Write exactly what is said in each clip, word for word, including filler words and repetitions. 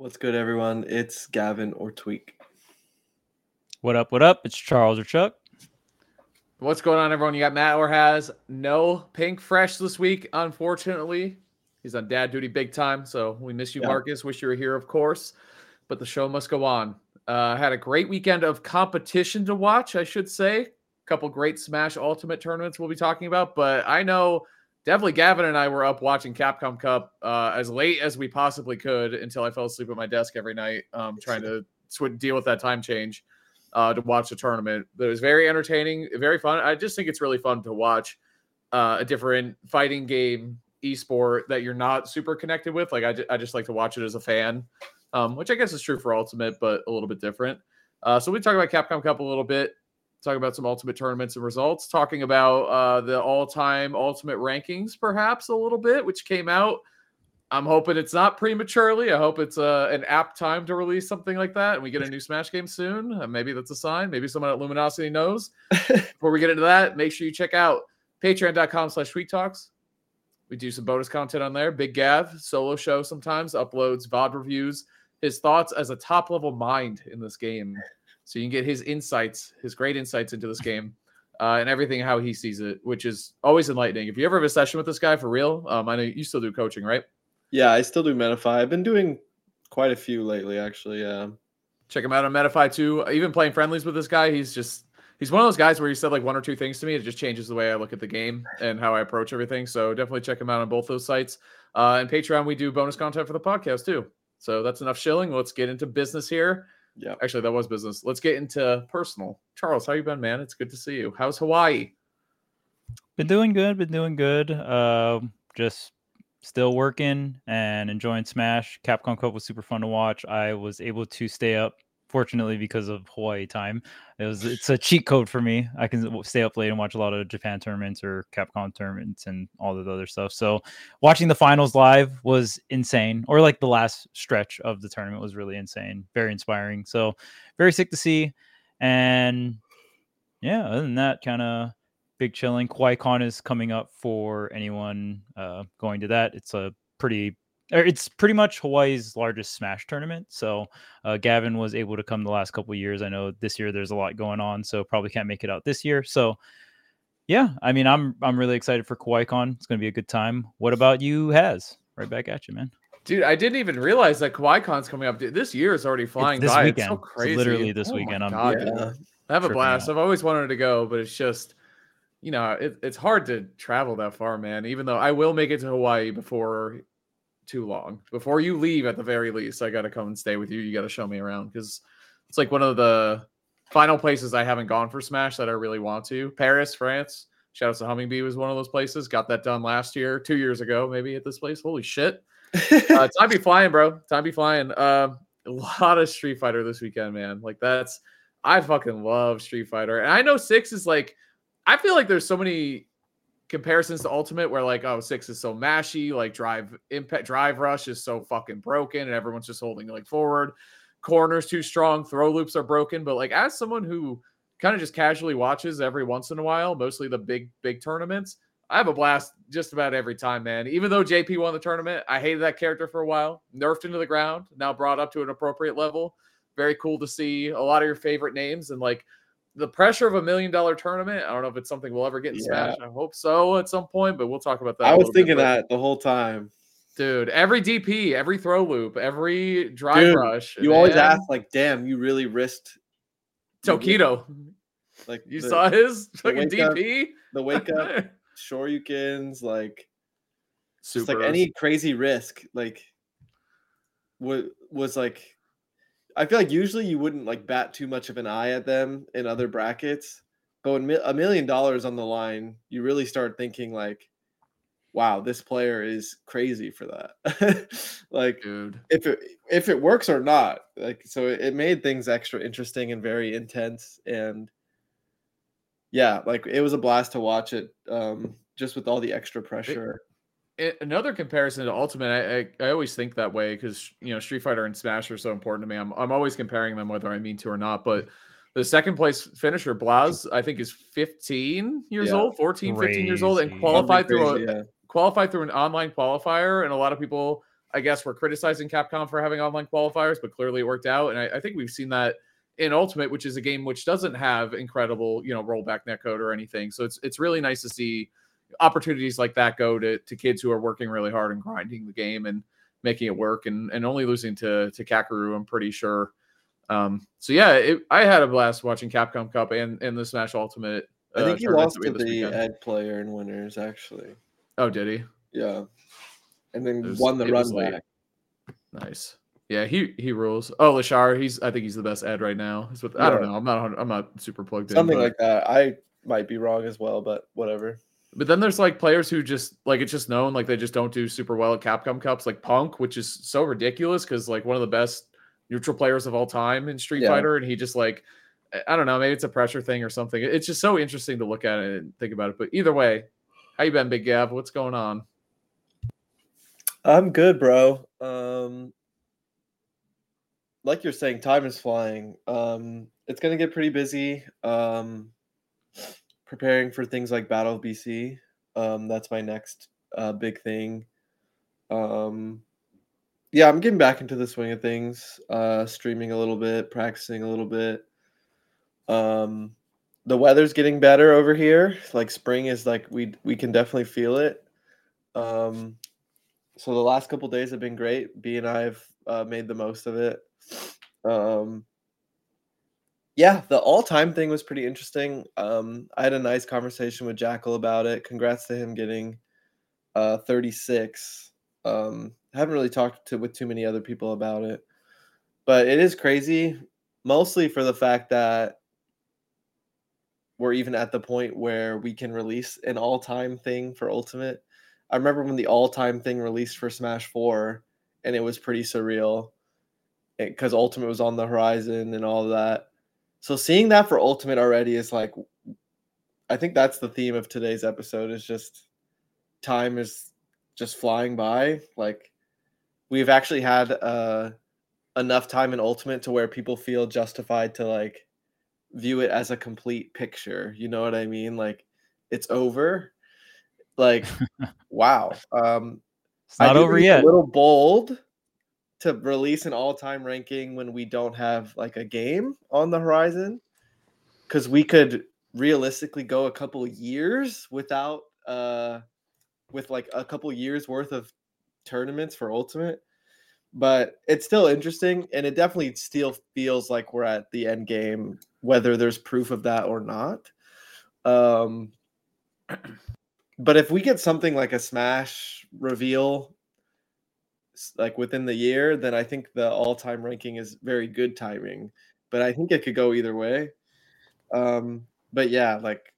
What's good, everyone? It's Gavin or Tweak. What up, what up? It's Charles or Chuck. What's going on, everyone? You got Matt or has no Pink Fresh this week, unfortunately. He's on dad duty big time, so we miss you, yeah. Marcus. Wish you were here, of course, but the show must go on. Uh, had a great weekend of competition to watch, I should say. A couple great Smash Ultimate tournaments we'll be talking about, but I know definitely Gavin and I were up watching Capcom Cup uh, as late as we possibly could until I fell asleep at my desk every night, um, trying to sw- deal with that time change. Uh, to watch the tournament. But it was very entertaining, very fun. I just think it's really fun to watch uh, a different fighting game esport that you're not super connected with. Like I, ju- I just like to watch it as a fan, um, which I guess is true for Ultimate, but a little bit different. Uh, so we talk about Capcom Cup a little bit, talk about some Ultimate tournaments and results, talking about uh, the all-time Ultimate rankings perhaps a little bit, which came out. I'm hoping it's not prematurely. I hope it's uh, an apt time to release something like that, and we get a new Smash game soon. Uh, maybe that's a sign. Maybe someone at Luminosity knows. Before we get into that, make sure you check out patreon.com slash Tweak Talks. We do some bonus content on there. Big Gav, solo show sometimes, uploads V O D reviews, his thoughts as a top-level mind in this game. So you can get his insights, his great insights into this game, uh, and everything how he sees it, which is always enlightening. If you ever have a session with this guy, for real, um, I know you still do coaching, right? Yeah, I still do Metafy. I've been doing quite a few lately, actually. Yeah. Check him out on Metafy too. Even playing friendlies with this guy, he's just he's one of those guys where he said like one or two things to me. It just changes the way I look at the game and how I approach everything. So definitely check him out on both those sites. Uh, and Patreon, we do bonus content for the podcast too. So that's enough shilling. Let's get into business here. Yeah. Actually, that was business. Let's get into personal. Charles, how you been, man? It's good to see you. How's Hawaii? Been doing good. Been doing good. Uh, just. Still working and enjoying Smash. Capcom Cup was super fun to watch. I was able to stay up, fortunately, because of Hawaii time. It was it's a cheat code for me. I can stay up late and watch a lot of Japan tournaments or Capcom tournaments and all of the other stuff. So watching the finals live was insane, or like the last stretch of the tournament was really insane. Very inspiring. So very sick to see. And yeah, other than that, kind of big chilling. KawaiiCon is coming up for anyone uh, going to that. It's a pretty, it's pretty much Hawaii's largest Smash tournament. So uh, Gavin was able to come the last couple of years. I know this year there's a lot going on, so probably can't make it out this year. So yeah, I mean, I'm I'm really excited for KawaiiCon. It's going to be a good time. What about you, Has? Right back at you, man. Dude, I didn't even realize that KawaiiCon's coming up. Dude, this year is already flying it's this by. Weekend. It's so crazy. It's literally this oh weekend. My I'm God, yeah. I have a blast. out. I've always wanted to go, but it's just, you know, it, it's hard to travel that far, man. Even though I will make it to Hawaii before too long. Before you leave, at the very least, I got to come and stay with you. You got to show me around because it's like one of the final places I haven't gone for Smash that I really want to. Paris, France. Shout out to Hummingbee was one of those places. Got that done last year, two years ago, maybe at this place. Holy shit. uh, time be flying, bro. Time be flying. Uh, a lot of Street Fighter this weekend, man. Like that's, I fucking love Street Fighter. And I know six is like, I feel like there's so many comparisons to Ultimate where like, oh, six is so mashy, like drive impact, drive rush is so fucking broken and everyone's just holding like forward. Corners too strong, throw loops are broken. But like as someone who kind of just casually watches every once in a while, mostly the big, big tournaments, I have a blast just about every time, man. Even though J P won the tournament, I hated that character for a while. Nerfed into the ground, now brought up to an appropriate level. Very cool to see a lot of your favorite names and like the pressure of a million dollar tournament. I don't know if it's something we'll ever get in yeah. Smash. I hope so at some point, but we'll talk about that. I was thinking that the whole time. Dude, every D P, every throw loop, every drive Dude, rush. You man. always ask, like, damn, you really risked Tokido. Like you the, saw his fucking D P? Up, the wake up, Shoryukens, like just like any crazy risk, like was was like I feel like usually you wouldn't like bat too much of an eye at them in other brackets, but when a million dollars on the line, you really start thinking like, wow, this player is crazy for that. Like, dude, if it if it works or not, like, so it made things extra interesting and very intense. And yeah, like it was a blast to watch it, um, just with all the extra pressure. It, another comparison to Ultimate, I, I, I always think that way because, you know, Street Fighter and Smash are so important to me. I'm I'm always comparing them whether I mean to or not. But the second place finisher, Blaz, I think is fifteen years Yeah. old, fourteen, Crazy. fifteen years old, and qualified Crazy, through a yeah. qualified through an online qualifier. And a lot of people, I guess we're criticizing Capcom for having online qualifiers, but clearly it worked out. And I, I think we've seen that in Ultimate, which is a game which doesn't have incredible, you know, rollback netcode or anything. So it's it's really nice to see opportunities like that go to, to kids who are working really hard and grinding the game and making it work, and, and only losing to, to Kakaroo, I'm pretty sure. Um, so yeah, it, I had a blast watching Capcom Cup and, and the Smash Ultimate. Uh, I think he lost to the weekend. Ed player in winners, actually. Oh, did he? Yeah. And then was, won the run back. Nice. Yeah, he he rules. Oh, Lashar, he's I think he's the best Ed right now. What, yeah. I don't know. I'm not I'm not super plugged in. Something like that. I might be wrong as well, but whatever. But then there's like players who just like it's just known like they just don't do super well at Capcom Cups, like Punk, which is so ridiculous because like one of the best neutral players of all time in Street yeah. Fighter, and he just like I don't know, maybe it's a pressure thing or something. It's just so interesting to look at it and think about it. But either way, how you been, Big Gav? What's going on? I'm good, bro. Um, like you're saying, time is flying. Um, it's gonna get pretty busy. Um, preparing for things like Battle of B C. Um, that's my next uh, big thing. Um, yeah, I'm getting back into the swing of things. Uh, streaming a little bit, practicing a little bit. Um, the weather's getting better over here. Like spring is like we we can definitely feel it. Um. So the last couple days have been great. B and I have uh, made the most of it. Um, yeah, the all-time thing was pretty interesting. Um, I had a nice conversation with Jackal about it. Congrats to him getting uh, thirty-six. Um, I haven't really talked to with too many other people about it, but it is crazy, mostly for the fact that we're even at the point where we can release an all-time thing for Ultimate. I remember when the all-time thing released for Smash four, and it was pretty surreal because Ultimate was on the horizon and all of that. So seeing that for Ultimate already is like, I think that's the theme of today's episode is just time is just flying by. Like we've actually had uh, enough time in Ultimate to where people feel justified to like view it as a complete picture. You know what I mean? Like it's over. Like, wow. Um, it's not over yet. A little bold to release an all-time ranking when we don't have like a game on the horizon, because we could realistically go a couple of years without, uh, with like a couple of years worth of tournaments for Ultimate. But it's still interesting, and it definitely still feels like we're at the end game, whether there's proof of that or not. Um. But if we get something like a Smash reveal, like within the year, then I think the all-time ranking is very good timing. But I think it could go either way. Um, but yeah, like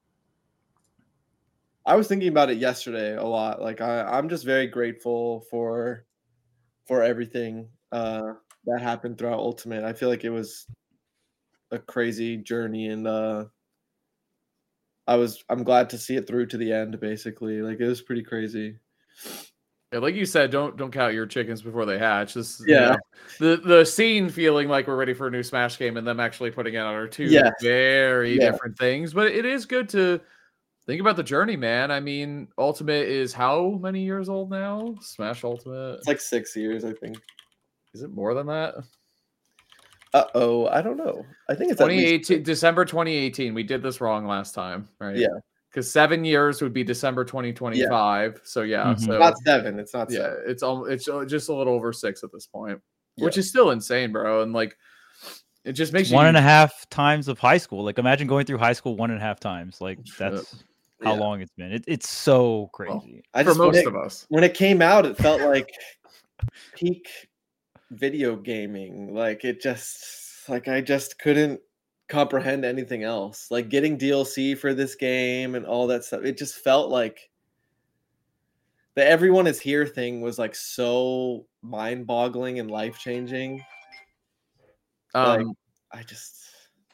I was thinking about it yesterday a lot. Like I, I'm just very grateful for for everything uh, that happened throughout Ultimate. I feel like it was a crazy journey, and uh, I was I'm glad to see it through to the end. Basically, like it was pretty crazy. Yeah, like you said, don't don't count your chickens before they hatch. This, yeah, you know, the the scene feeling like we're ready for a new Smash game and them actually putting it out are two yes. very yeah. different things. But it is good to think about the journey, man. I mean, Ultimate is how many years old now? Smash Ultimate, it's like six years, I think. Is it more than that? Uh oh, I don't know. I think it's twenty eighteen, December twenty eighteen. We did this wrong last time, right? Yeah. Because seven years would be December twenty twenty-five. Yeah. So yeah, mm-hmm. so not seven. It's not. Yeah, seven. it's all. It's just a little over six at this point, yeah. which is still insane, bro. And like, it just makes one you... and a half times of high school. Like, imagine going through high school one and a half times. Like, that's how yeah. long it's been. It, it's so crazy. Well, I for just, most it, of us, when it came out, it felt like peak video gaming. Like it just. Like I just couldn't comprehend anything else. Like getting D L C for this game and all that stuff. It just felt like the everyone is here thing was like so mind-boggling and life-changing. Um, like, I just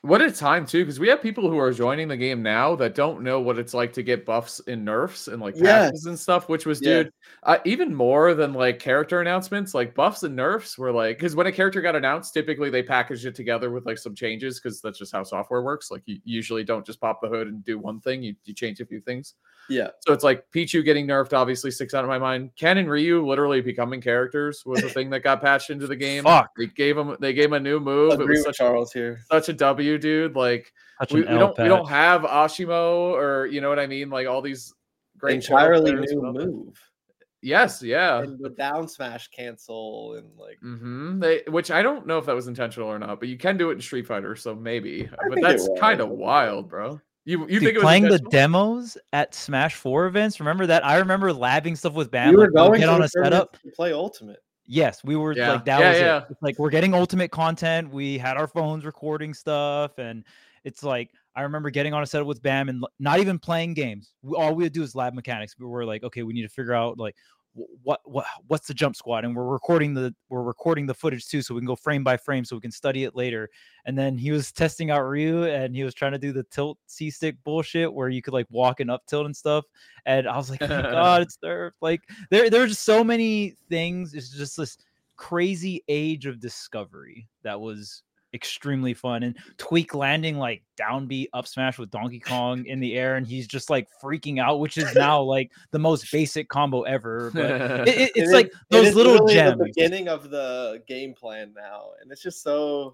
What a time too, because we have people who are joining the game now that don't know what it's like to get buffs and nerfs and like Yes. patches and stuff, which was, Yes. dude, uh, even more than like character announcements, like buffs and nerfs were like, because when a character got announced, typically they package it together with like some changes because that's just how software works. Like you usually don't just pop the hood and do one thing, you, you change a few things. Yeah. So it's like Pichu getting nerfed obviously sticks out of my mind. Ken and Ryu literally becoming characters was the thing that got patched into the game. Fuck. They gave him they gave him a new move. Agree it was with such Charles here. Such a W, dude. Like Such we, an we L don't we don't patch. have Ashimo or you know what I mean? Like all these great entirely players new without that. move. Yes, yeah. And the down smash cancel and like Mm-hmm. They, which I don't know if that was intentional or not, but you can do it in Street Fighter, so maybe. I But think that's it was. kind I of think it wild, was. bro. You you Dude, think it was playing the intentional? demos at Smash four events? Remember that? I remember labbing stuff with Bam. We were like, we'll going get to on the a setup. to play Ultimate. Yes, we were Yeah. like that Yeah, was yeah. it. It's like we're getting ultimate content. We had our phones recording stuff, and it's like I remember getting on a setup with Bam and l- not even playing games. We, all we would do is lab mechanics. We were like, okay, we need to figure out like wh- what what what's the jump squad, and we're recording the we're recording the footage too, so we can go frame by frame, so we can study it later. And then he was testing out Ryu, and he was trying to do the tilt C stick bullshit where you could like walk and up tilt and stuff. And I was like, thank God it's there. Like there there were just so many things. It's just this crazy age of discovery that was extremely fun. And Tweak landing like down B up smash with Donkey Kong in the air, and he's just like freaking out, which is now like the most basic combo ever. But it, it, it's It like is- it those is little literally gems. the beginning of the game plan now, and it's just so.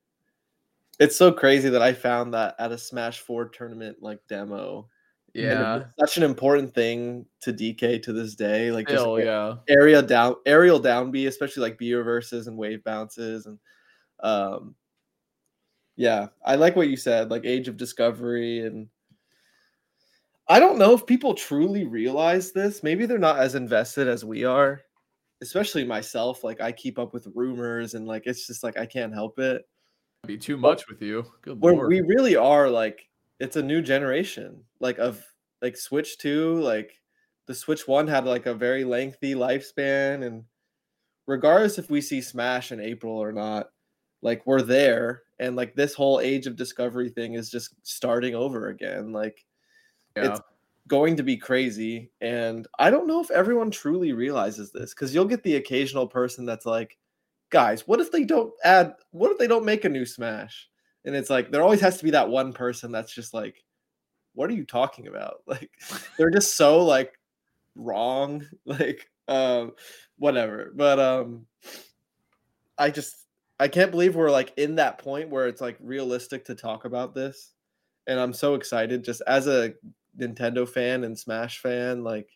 It's so crazy that I found that at a Smash four tournament like demo. And Yeah. it's such an important thing to D K to this day. Like just Still, yeah. area down aerial down B, especially like B reverses and wave bounces and um yeah, I like what you said, like age of discovery. And I don't know if people truly realize this. Maybe they're not as invested as we are, especially myself. Like I keep up with rumors and like it's just like I can't help it. Be too much with you. Good Where lord. we really are like it's a new generation like of like Switch two. Like the Switch one had like a very lengthy lifespan, and regardless if we see Smash in April or not, like we're there. And like this whole age of discovery thing is just starting over again. Like Yeah. it's going to be crazy, and I don't know if everyone truly realizes this, because you'll get the occasional person that's like, guys, what if they don't add what if they don't make a new Smash? And it's like there always has to be that one person that's just like, what are you talking about? Like they're just so like wrong. Like um whatever. But um I just I can't believe we're like in that point where it's like realistic to talk about this. And I'm so excited just as a Nintendo fan and Smash fan. Like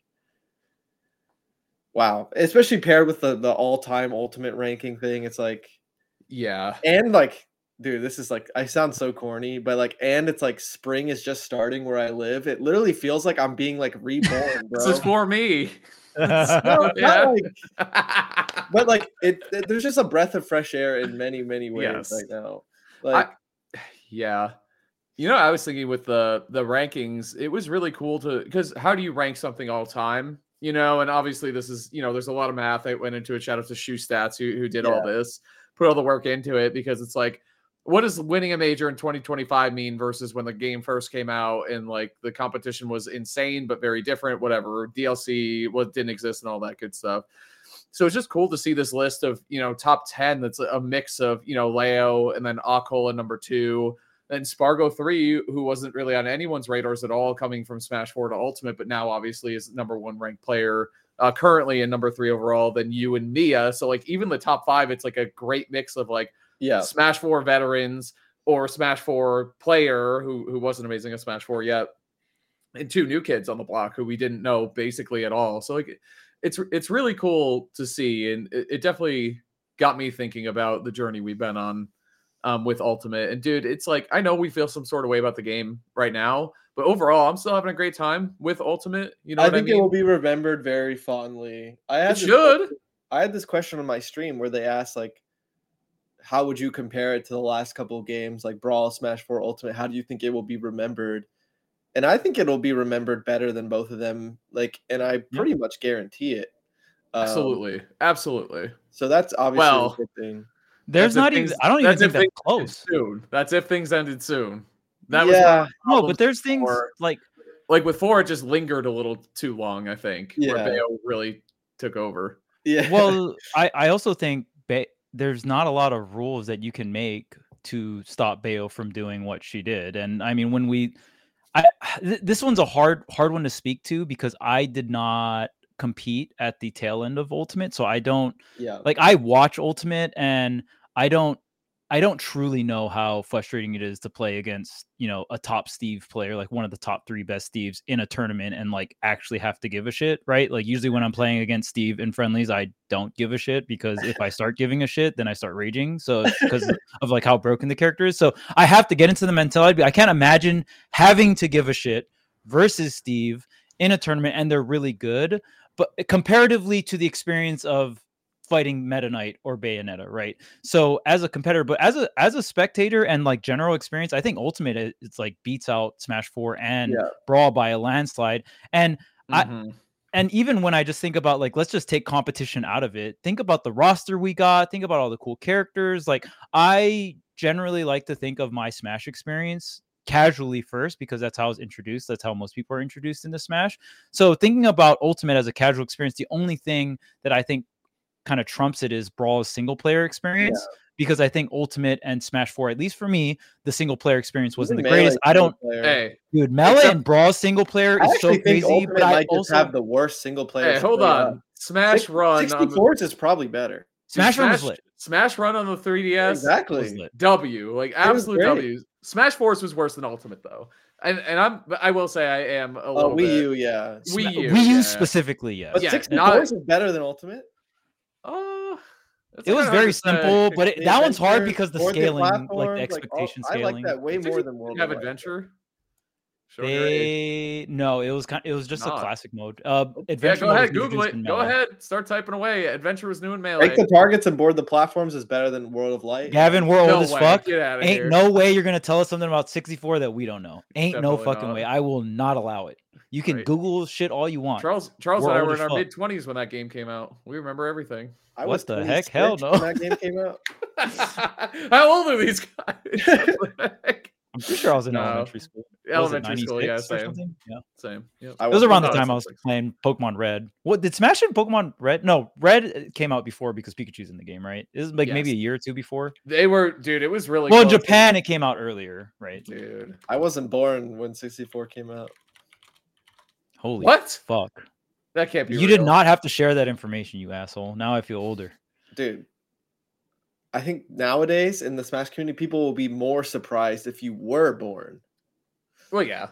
wow, especially paired with the the all-time ultimate ranking thing. It's like Yeah. and like dude, this is like I sound so corny, but like and it's like spring is just starting where I live. It literally feels like I'm being like reborn, bro. This is for me. No, Yeah. not like, but like it, it- there's just a breath of fresh air in many many ways Yes. right now. Like Yeah. You know, I was thinking with the the rankings, it was really cool to because how do you rank something all time? You know, and obviously this is, you know, there's a lot of math that went into it. Shout out to Shoe Stats who, who did all Yeah. this, put all the work into it because it's like, what does winning a major in twenty twenty-five mean versus when the game first came out and like the competition was insane but very different, whatever. D L C was didn't exist and all that good stuff. So it's just cool to see this list of, you know, top ten that's a mix of, you know, Leo and then Akol number two. And Spargo three, who wasn't really on anyone's radars at all, coming from Smash four to Ultimate, but now obviously is number one ranked player uh, currently and number three overall. Then you and Mia. So like even the top five, it's like a great mix of like yeah, Smash four veterans or Smash four player who who wasn't amazing at Smash four yet, and two new kids on the block who we didn't know basically at all. So like it's it's really cool to see, and it, it definitely got me thinking about the journey we've been on. Um, with Ultimate. And dude, it's like I know we feel some sort of way about the game right now, but overall, I'm still having a great time with Ultimate. You know I what think I mean? it will be remembered very fondly. I had It this should. question- I had this question on my stream where they asked like, how would you compare it to the last couple of games like Brawl, Smash four, Ultimate? How do you think it will be remembered? And I think it'll be remembered better than both of them. Like, and I pretty much guarantee it. Um, Absolutely. Absolutely. So that's obviously Well, a good thing. There's not things, even. I don't even think that's close. Soon. That's if things ended soon. That yeah. was no, but there's things for, like like with four, it just lingered a little too long. I think yeah. where Bayo really took over. Yeah. Well, I I also think ba- there's not a lot of rules that you can make to stop Bayo from doing what she did, and I mean when we, I th- this one's a hard hard one to speak to because I did not compete at the tail end of Ultimate, so I don't yeah like I watch Ultimate and I don't I don't truly know how frustrating it is to play against, you know, a top Steve player, like one of the top three best Steves in a tournament and like actually have to give a shit, right? Like usually when I'm playing against Steve in friendlies, I don't give a shit because if I start giving a shit, then I start raging. So because of like how broken the character is. So I have to get into the mentality. I can't imagine having to give a shit versus Steve in a tournament and they're really good. But comparatively to the experience of fighting Meta Knight or Bayonetta, right? So as a competitor, but as a as a spectator and like general experience, I think Ultimate it, it's like beats out Smash four and yeah. Brawl by a landslide. And mm-hmm. I and even when I just think about like let's just take competition out of it, think about the roster we got, think about all the cool characters. Like I generally like to think of my Smash experience casually first because that's how I was introduced. That's how most people are introduced into Smash. So thinking about Ultimate as a casual experience, the only thing that I think kind of trumps it is Brawl's single player experience yeah. because I think Ultimate and Smash four, at least for me, the single player experience wasn't Even the greatest. I don't, hey, dude, Melee and Brawl's single player is so crazy. Ultimate but I might also just have the worst single player. Hey, hold on, up. Smash Six, Run sixty-fours is probably better. Smash, Smash Run was lit. Smash Run on the three D S, exactly. W, like absolute W. Smash Force was worse than Ultimate though. And and I'm I will say I am a little oh, Wii bit, U, yeah. Wii U, Wii U yeah. specifically, yes. But yeah, sixty-fours is better than Ultimate. Oh, uh, it was very simple, but it, that one's hard because the scaling, the like the expectation like, oh, scaling. I like that way more than World have of Adventure. They no, it was kind. It was just Not. a classic mode. Uh, yeah, Adventure go mode ahead, Google it. Go ahead, start typing away. Adventure was new in Melee. Break the targets and board the platforms is better than World of Light. Gavin, we're no old as way. fuck. Get out of Ain't here. no way you're gonna tell us something about sixty-four that we don't know. Ain't Definitely no fucking not. way. I will not allow it. You can right. Google shit all you want. Charles, Charles we're and I were in our fuck. mid twenties when that game came out. We remember everything. I what was the heck? Hell no. When that game came out. How old are these guys? I'm pretty sure I was in no. elementary school. Elementary school, yeah, same. Yeah, same. Yep. It was around the time I was playing Pokemon Red. What did Smash and Pokemon Red? No, Red came out before because Pikachu's in the game, right? This is like yes. maybe a year or two before. They were, dude. It was really well in Japan. It came out earlier, right? Dude, I wasn't born when sixty-four came out. Holy what? Fuck! That can't be. You real. did not have to share that information, you asshole. Now I feel older, dude. I think nowadays in the Smash community, people will be more surprised if you were born. Well, yeah.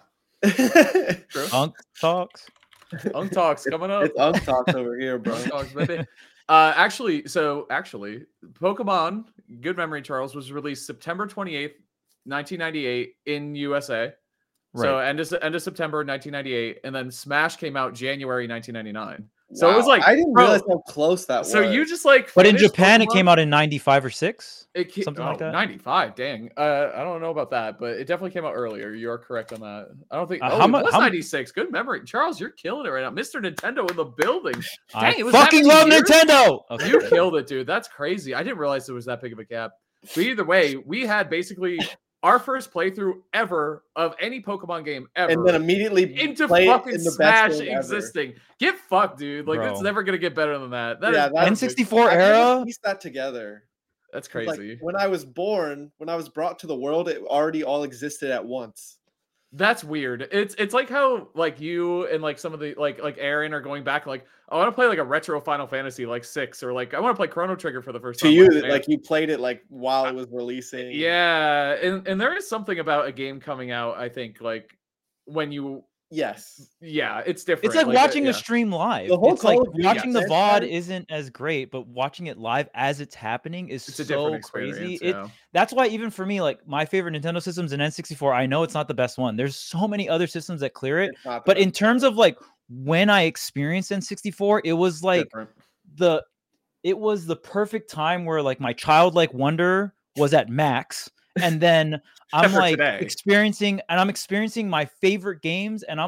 Unk talks. Unk talks coming up. It's Unk talks over here, bro. Unk talks, baby. Uh, actually, so actually, Pokemon Good Memory, Charles, was released September twenty-eighth, nineteen ninety-eight in U S A. Right. So end of, end of September nineteen ninety-eight, and then Smash came out January nineteen ninety-nine. So wow. it was like I didn't bro, realize how close that so was. So you just like, but in Japan Pokemon? It came out in ninety-five or six, it came, something oh, like that. ninety-five, dang. Uh, I don't know about that, but it definitely came out earlier. You are correct on that. I don't think. Uh, oh, how much? ninety-six. Good memory, Charles. You're killing it right now, Mister Nintendo in the building. Dang, I it was fucking love years? Nintendo. Okay. You killed it, dude. That's crazy. I didn't realize there was that big of a gap. But either way, we had basically our first playthrough ever of any Pokemon game ever, and then immediately into fucking in Smash existing. Ever. Get fucked, dude. Like, Bro. It's never gonna get better than that. That yeah, is that N sixty-four era. Piece that together. That's crazy. Like, when I was born, when I was brought to the world, it already all existed at once. That's weird. It's it's like how like you and like some of the like like Aaron are going back like I want to play like a retro Final Fantasy like six or like I want to play Chrono Trigger for the first to time. To you, like, like you played it like while it was releasing. Yeah, and and there is something about a game coming out. I think like when you yes, yeah, it's different. It's like, like watching a, a yeah. stream live. The whole it's like Duty, watching yeah. the V O D isn't as great, but watching it live as it's happening is it's a so crazy. Yeah. It that's why even for me, like my favorite Nintendo systems in N sixty-four, I know it's not the best one. There's so many other systems that clear it, but in terms of like when I experienced N sixty-four, it was like different. the it was the perfect time where like my childlike wonder was at max, and then I'm like today. experiencing and I'm experiencing my favorite games, and I'm like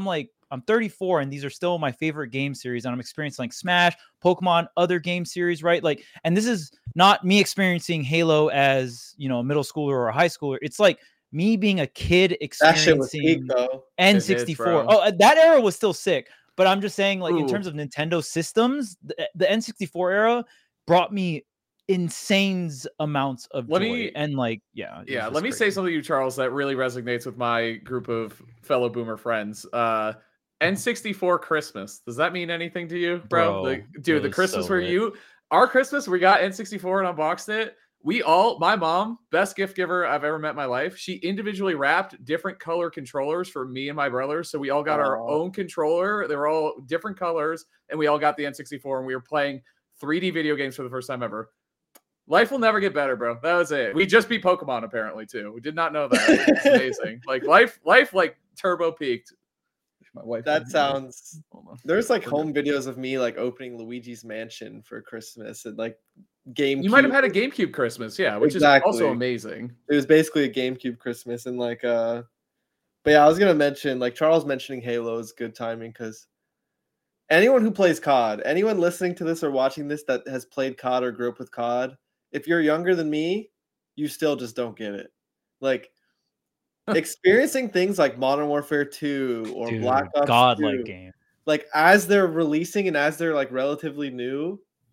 I'm thirty-four and these are still my favorite game series, and I'm experiencing like Smash, Pokemon, other game series, right? Like, and this is not me experiencing Halo as, you know, a middle schooler or a high schooler. It's like me being a kid experiencing peak, though. N sixty-four. Oh, that era was still sick. But I'm just saying, like, Ooh. in terms of Nintendo systems, the, the N sixty-four era brought me insane amounts of let joy. Me, and like, yeah. Yeah, let me crazy. say something to you, Charles, that really resonates with my group of fellow boomer friends. Uh, N sixty-four Christmas. Does that mean anything to you, bro? bro the, dude, the Christmas so where lit. you... Our Christmas, we got N sixty-four and unboxed it. We all, my mom, best gift giver I've ever met in my life. She individually wrapped different color controllers for me and my brothers. So we all got Aww. our own controller. They were all different colors, and we all got the N sixty-four, and we were playing three D video games for the first time ever. Life will never get better, bro. That was it. We just beat Pokemon, apparently, too. We did not know that. It's amazing. Like, life, life, like, turbo peaked. My wife that sounds... There's, like, home videos of me, like, opening Luigi's Mansion for Christmas and, like, GameCube. You might have had a GameCube Christmas, yeah, which exactly. is also amazing. It was basically a GameCube Christmas, and like, uh, but yeah, I was gonna mention, like, Charles mentioning Halo is good timing because anyone who plays C O D, anyone listening to this or watching this that has played C O D or grew up with C O D, if you're younger than me, you still just don't get it. Like, experiencing things like Modern Warfare two or Dude, Black Ops godlike two, game, like as they're releasing and as they're like relatively new,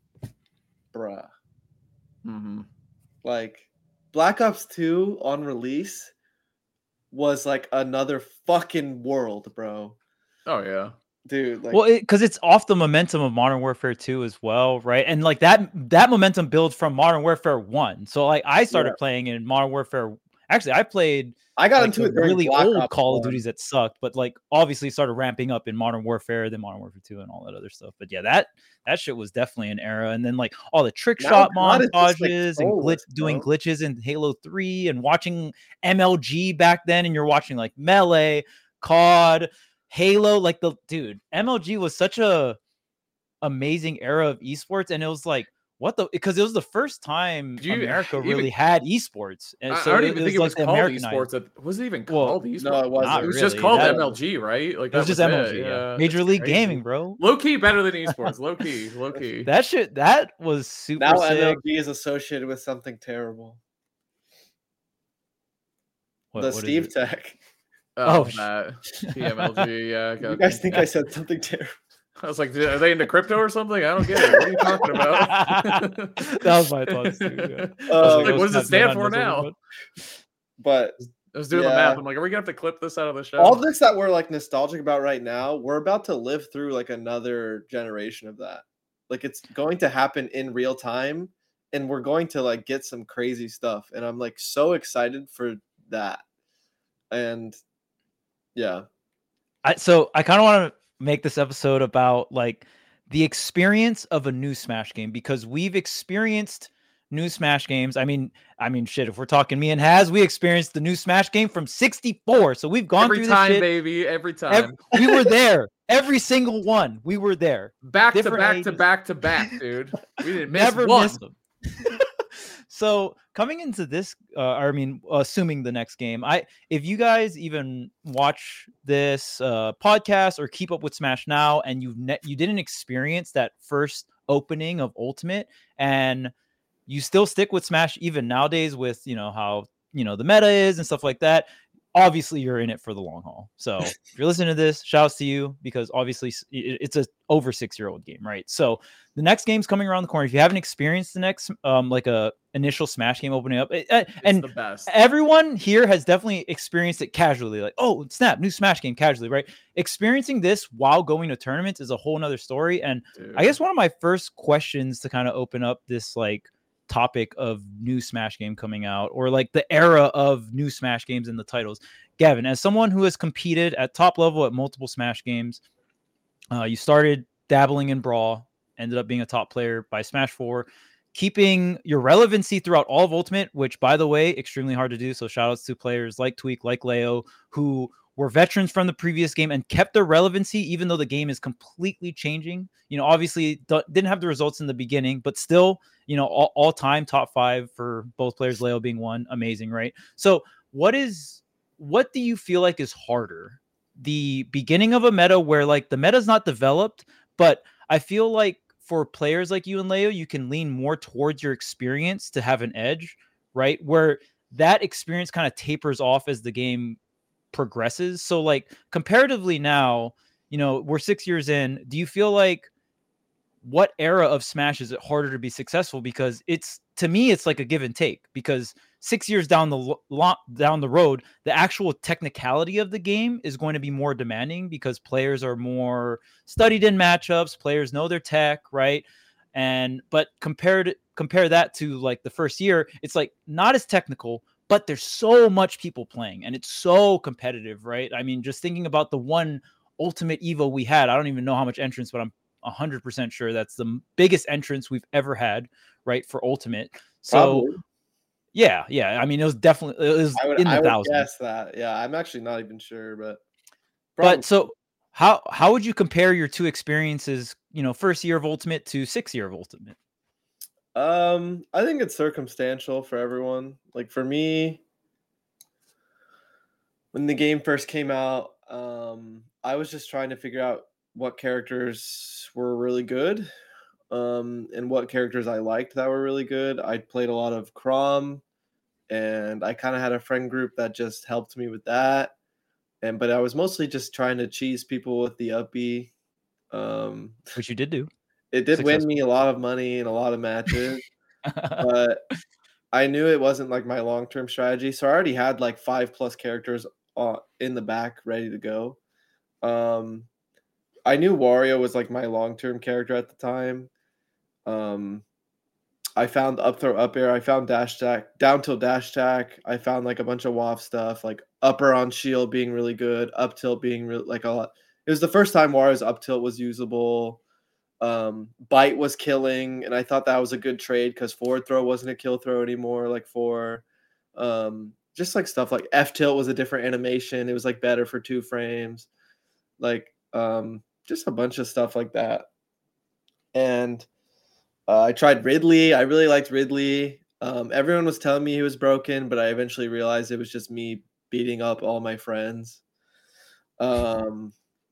bruh. Mm-hmm. Like, Black Ops two on release was like another fucking world, bro. Oh yeah, dude. Like, well, because it, it's off the momentum of Modern Warfare two as well, right? And like that that momentum builds from Modern Warfare one. So like I started yeah. playing in Modern Warfare. Actually, I played. I got like, into it really Black old Ops Call one. of Duties that sucked, but like obviously started ramping up in Modern Warfare, then Modern Warfare two, and all that other stuff. But yeah, that that shit was definitely an era. And then like all the trick now, shot montages like and glitch, doing glitches in Halo three, and watching M L G back then, and you're watching like Melee, C O D, Halo. Like the dude, M L G was such a amazing era of esports, and it was like. What the? Because it was the first time you, America even, really had esports, and I, so I don't it, even it think it was like called esports. It wasn't even called well, esports. No, it wasn't. It was really. just called that, M L G, right? Like it was just was M L G, it. yeah. yeah. Major League crazy. Gaming, bro. Low key better than esports. Low key, low key. That shit. That was super. Now sick. M L G is associated with something terrible. What, the what Steve Tech. Oh, oh that T M L G. Yeah. You guys think I said something terrible? I was like, are they into crypto or something? I don't get it. What are you talking about? That was my thoughts too. Yeah. Uh, like, like, what does it stand for now? But I was doing yeah. the math. I'm like, are we gonna have to clip this out of the show? All this that we're like nostalgic about right now, we're about to live through like another generation of that. Like it's going to happen in real time, and we're going to like get some crazy stuff. And I'm like so excited for that. And yeah. I so I kind of want to make this episode about like the experience of a new Smash game, because we've experienced new Smash games. I mean, I mean, shit. If we're talking me and Haz, we experienced the new Smash game from sixty-four. So we've gone every through time, this shit. baby. Every time every, we were there. Every single one, we were there. Back Different to back ages. to back to back, dude. We didn't miss Never one. Missed them. So coming into this, uh, I mean, assuming the next game, I if you guys even watch this uh, podcast or keep up with Smash now, and you ne- you didn't experience that first opening of Ultimate, and you still stick with Smash even nowadays with, you know, how, you know, the meta is and stuff like that, obviously you're in it for the long haul. So if you're listening to this, shouts to you, because obviously it's a over six year old game, right? So the next game's coming around the corner. If you haven't experienced the next, um, like a initial Smash game opening up, it, it, and the best. Everyone here has definitely experienced it casually, like, oh snap, new Smash game casually, right? Experiencing this while going to tournaments is a whole nother story. And Dude. I guess one of my first questions to kind of open up this like topic of new Smash game coming out, or like the era of new Smash games and the titles. Gavin, as someone who has competed at top level at multiple Smash games, uh, you started dabbling in Brawl, ended up being a top player by Smash four, keeping your relevancy throughout all of Ultimate, which, by the way, extremely hard to do. So shout outs to players like Tweak, like Leo, who were veterans from the previous game and kept their relevancy, even though the game is completely changing. You know, obviously d- didn't have the results in the beginning, but still, you know, all, all time top five for both players, Leo being one. Amazing, right? So what is, what do you feel like is harder, the beginning of a meta where like the meta's not developed, but I feel like for players like you and Leo, you can lean more towards your experience to have an edge, right? Where that experience kind of tapers off as the game progresses. So like comparatively now, you know, we're six years in. Do you feel like what era of Smash is it harder to be successful? Because it's, to me, it's like a give and take, because six years down the lo- down the road, the actual technicality of the game is going to be more demanding because players are more studied in matchups. Players know their tech, right? And but compared compare that to like the first year, it's like not as technical, but there's so much people playing and it's so competitive, right? I mean, just thinking about the one Ultimate Evo we had, I don't even know how much entrance, but I'm one hundred percent sure that's the biggest entrance we've ever had, right, for Ultimate. So Probably. yeah, yeah. I mean, it was definitely it was I would, in the I would thousands. guess that. Yeah, I'm actually not even sure, but probably. But so how how would you compare your two experiences, you know, first year of Ultimate to sixth year of Ultimate? Um, I think it's circumstantial for everyone. Like for me, when the game first came out, um, I was just trying to figure out what characters were really good, um, and what characters I liked that were really good. I played a lot of Chrom, and I kind of had a friend group that just helped me with that. And but I was mostly just trying to cheese people with the up B, um, which you did do. It did Successful. win me a lot of money in a lot of matches, but I knew it wasn't like my long-term strategy. So I already had like five plus characters uh, in the back ready to go. Um, I knew Wario was like my long-term character at the time. Um, I found up throw up air. I found dash attack, down tilt dash attack. I found like a bunch of W A F stuff, like upper on shield being really good, up tilt being re- like a lot. It was the first time Wario's up tilt was usable. Um, Bite was killing, and I thought that was a good trade because forward throw wasn't a kill throw anymore. Like for, um, just like stuff like F tilt was a different animation. It was like better for two frames, like um, just a bunch of stuff like that. And uh, I tried Ridley. I really liked Ridley. Um, everyone was telling me he was broken, but I eventually realized it was just me beating up all my friends. Um,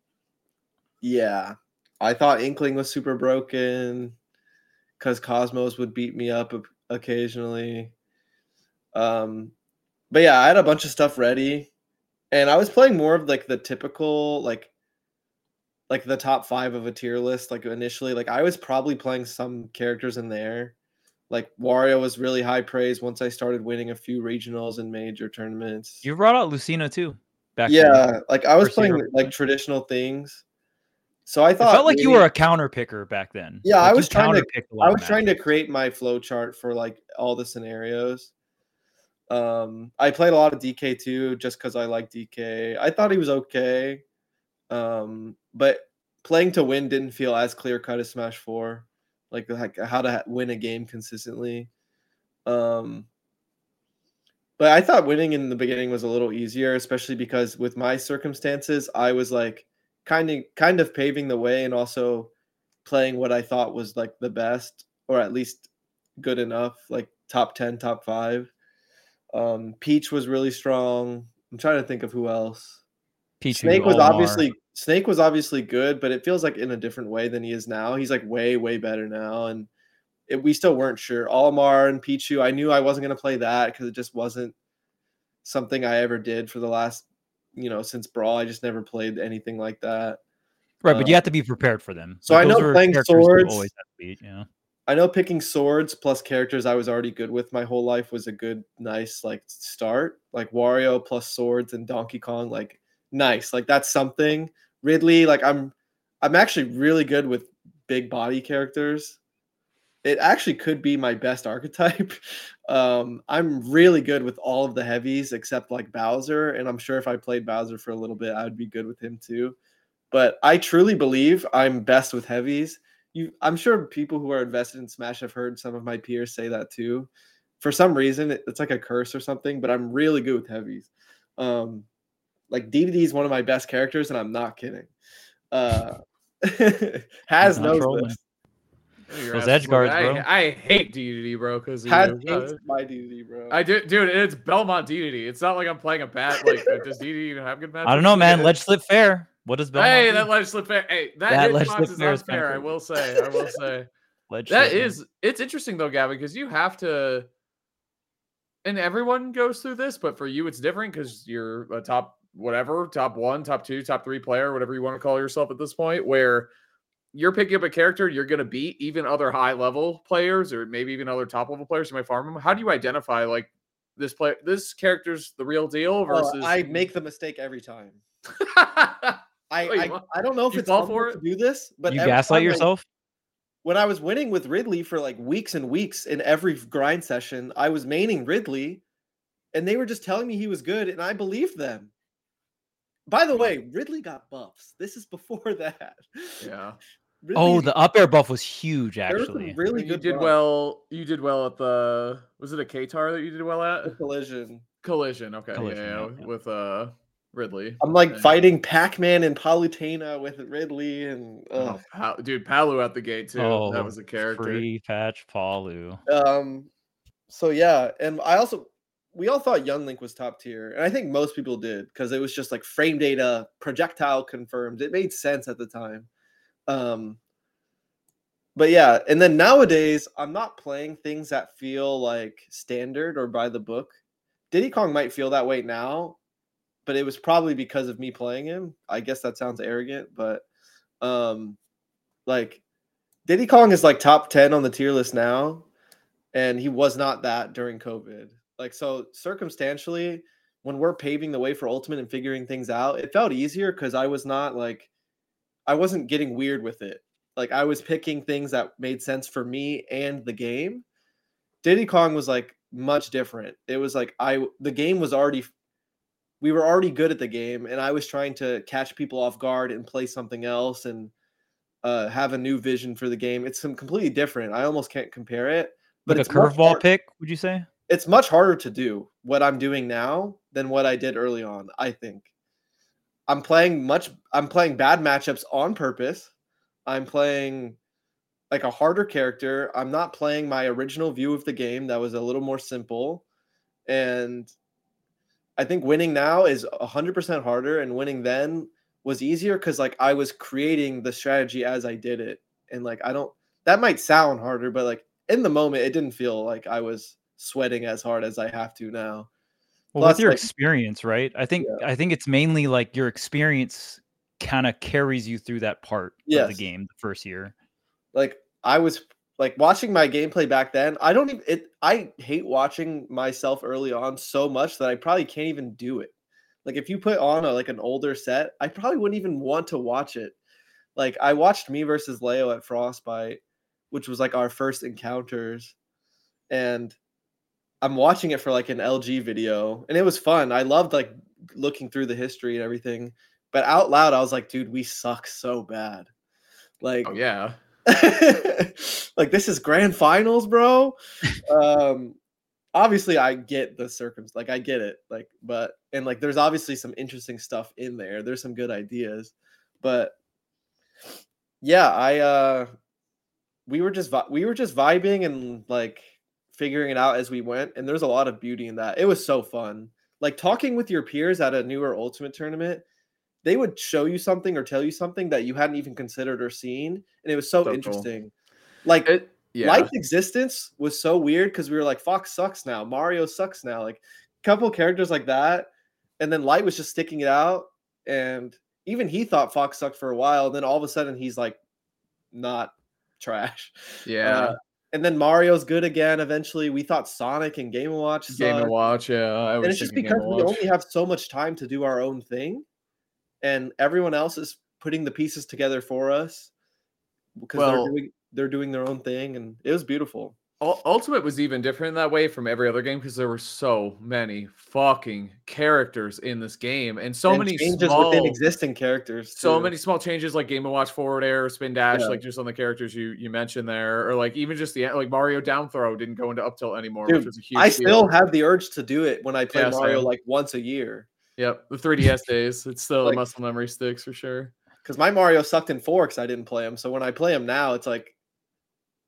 yeah. I thought Inkling was super broken because Cosmos would beat me up occasionally. Um, but yeah, I had a bunch of stuff ready, and I was playing more of like the typical like like the top five of a tier list. Like initially, like I was probably playing some characters in there. Like Wario was really high praise once I started winning a few regionals and major tournaments. You brought out Lucina too. Back yeah, then. Like I was First playing like traditional things. So I thought it felt like maybe, you were a counter picker back then. Yeah, like I was trying to I was trying to create my flow chart for like all the scenarios. Um, I played a lot of D K too, just because I like D K. I thought he was okay, um, but playing to win didn't feel as clear cut as Smash four, like like how to win a game consistently. Um, but I thought winning in the beginning was a little easier, especially because with my circumstances, I was like. kind of kind of paving the way and also playing what I thought was like the best or at least good enough, like top ten, top five. Um, Peach was really strong. I'm trying to think of who else. Pichu, Snake was Olimar. obviously Snake was obviously good, but it feels like in a different way than he is now. He's like way, way better now. And it, we still weren't sure. Olimar and Pichu, I knew I wasn't going to play that because it just wasn't something I ever did for the last you know, since Brawl, I just never played anything like that. Right, but um, you have to be prepared for them. So like, I know playing swords. Always have to beat, you know? I know picking swords plus characters I was already good with my whole life was a good, nice like start. Like Wario plus swords and Donkey Kong, like nice. Like that's something. Ridley, like I'm, I'm actually really good with big body characters. It actually could be my best archetype. Um, I'm really good with all of the heavies except like Bowser, and I'm sure if I played Bowser for a little bit, I would be good with him too. But I truly believe I'm best with heavies. You, I'm sure people who are invested in Smash have heard some of my peers say that too. For some reason, it, it's like a curse or something, but I'm really good with heavies. Um, like D D D is one of my best characters, and I'm not kidding. Uh, Has knows this. Those edge guards, bro. I, I hate D D D, bro, because Had my D D D, bro. I do, dude. It's Belmont D D D. It's not like I'm playing a bad. Like, does D D D even have good matches? I don't know, man. Ledge slip fair. What does Belmont? Hey, do? that ledge slip fair. Hey, that, that ledge slip is fair unfair. Is I will say. I will say. Ledge that slip, is. Man. It's interesting though, Gavin, because you have to. And everyone goes through this, but for you, it's different because you're a top whatever, top one, top two, top three player, whatever you want to call yourself at this point, where you're picking up a character you're going to beat even other high level players or maybe even other top level players who might farm them. How do you identify like this player, this character's the real deal versus? Oh, I make the mistake every time. I, Wait, I I don't know if it's all for it to do this, but you gaslight yourself. I, when I was winning with Ridley for like weeks and weeks in every grind session, I was maining Ridley, and they were just telling me he was good, and I believed them. By the way, Ridley got buffs. This is before that. Yeah. Ridley, oh, the up air buff was huge, actually. Really you good. did buff. well. You did well at the. Was it a K-Tar that you did well at? The collision. Collision. Okay. Collision, yeah, yeah, yeah. With uh Ridley. I'm like and... fighting Pac-Man and Palutena with Ridley and. Uh... Oh, dude, Palu at the gate too. Oh, that was a character. Free patch Palu. Um. So yeah, and I also. We all thought Young Link was top tier, and I think most people did because it was just like frame data, projectile confirmed. It made sense at the time. Um, but yeah, and then nowadays, I'm not playing things that feel like standard or by the book. Diddy Kong might feel that way now, but it was probably because of me playing him. I guess that sounds arrogant, but um, like Diddy Kong is like top ten on the tier list now, and he was not that during COVID. Like, so circumstantially, when we're paving the way for Ultimate and figuring things out, it felt easier because I was not like, I wasn't getting weird with it. Like, I was picking things that made sense for me and the game. Diddy Kong was like much different. It was like, I, the game was already, we were already good at the game, and I was trying to catch people off guard and play something else and uh, have a new vision for the game. It's some completely different. I almost can't compare it. But like it's a curveball pick, would you say? It's much harder to do what I'm doing now than what I did early on, I think. I'm playing much I'm playing bad matchups on purpose. I'm playing like a harder character. I'm not playing my original view of the game that was a little more simple. And I think winning now is one hundred percent harder, and winning then was easier cuz like I was creating the strategy as I did it. And like I don't that might sound harder, but like in the moment it didn't feel like I was sweating as hard as I have to now. Well, Plus, with your like, experience, right? I think yeah. I think it's mainly like your experience kind of carries you through that part yes. of the game the first year. Like I was like watching my gameplay back then. I don't even it I hate watching myself early on so much that I probably can't even do it. Like if you put on a like an older set, I probably wouldn't even want to watch it. Like I watched me versus Leo at Frostbite, which was like our first encounters, and I'm watching it for like an L G video, and it was fun. I loved like looking through the history and everything, but out loud, I was like, dude, we suck so bad. Like, oh yeah. Like this is grand finals, bro. um, obviously I get the circumstance, like I get it. Like, but, and like, there's obviously some interesting stuff in there. There's some good ideas, but yeah, I, uh, we were just, vi- we were just vibing and like, figuring it out as we went, and there's a lot of beauty in that. It was so fun. Like talking with your peers at a newer Ultimate tournament, they would show you something or tell you something that you hadn't even considered or seen, and it was so, so interesting. Cool. Like it, yeah. Light's existence was so weird because we were like, Fox sucks now, Mario sucks now, like a couple characters like that, and then Light was just sticking it out, and even he thought Fox sucked for a while, and then all of a sudden he's like not trash. Yeah. Uh, And then Mario's good again. Eventually, we thought Sonic and Game and Watch. Sucked. Game and Watch, yeah. I was and it's just because we only have so much time to do our own thing, and everyone else is putting the pieces together for us because well, they're doing they're doing their own thing, and it was beautiful. Ultimate was even different in that way from every other game because there were so many fucking characters in this game and so and many changes small, within existing characters. Too. So many small changes like Game and Watch forward air, spin dash, yeah. like just on the characters you you mentioned there, or like even just the like Mario down throw didn't go into up tilt anymore, Dude, which was a huge. I deal. still have the urge to do it when I play yeah, Mario same. like once a year. Yep, the three D S days. It's still like, the muscle memory sticks for sure. Because my Mario sucked in four because I didn't play him. So when I play him now, it's like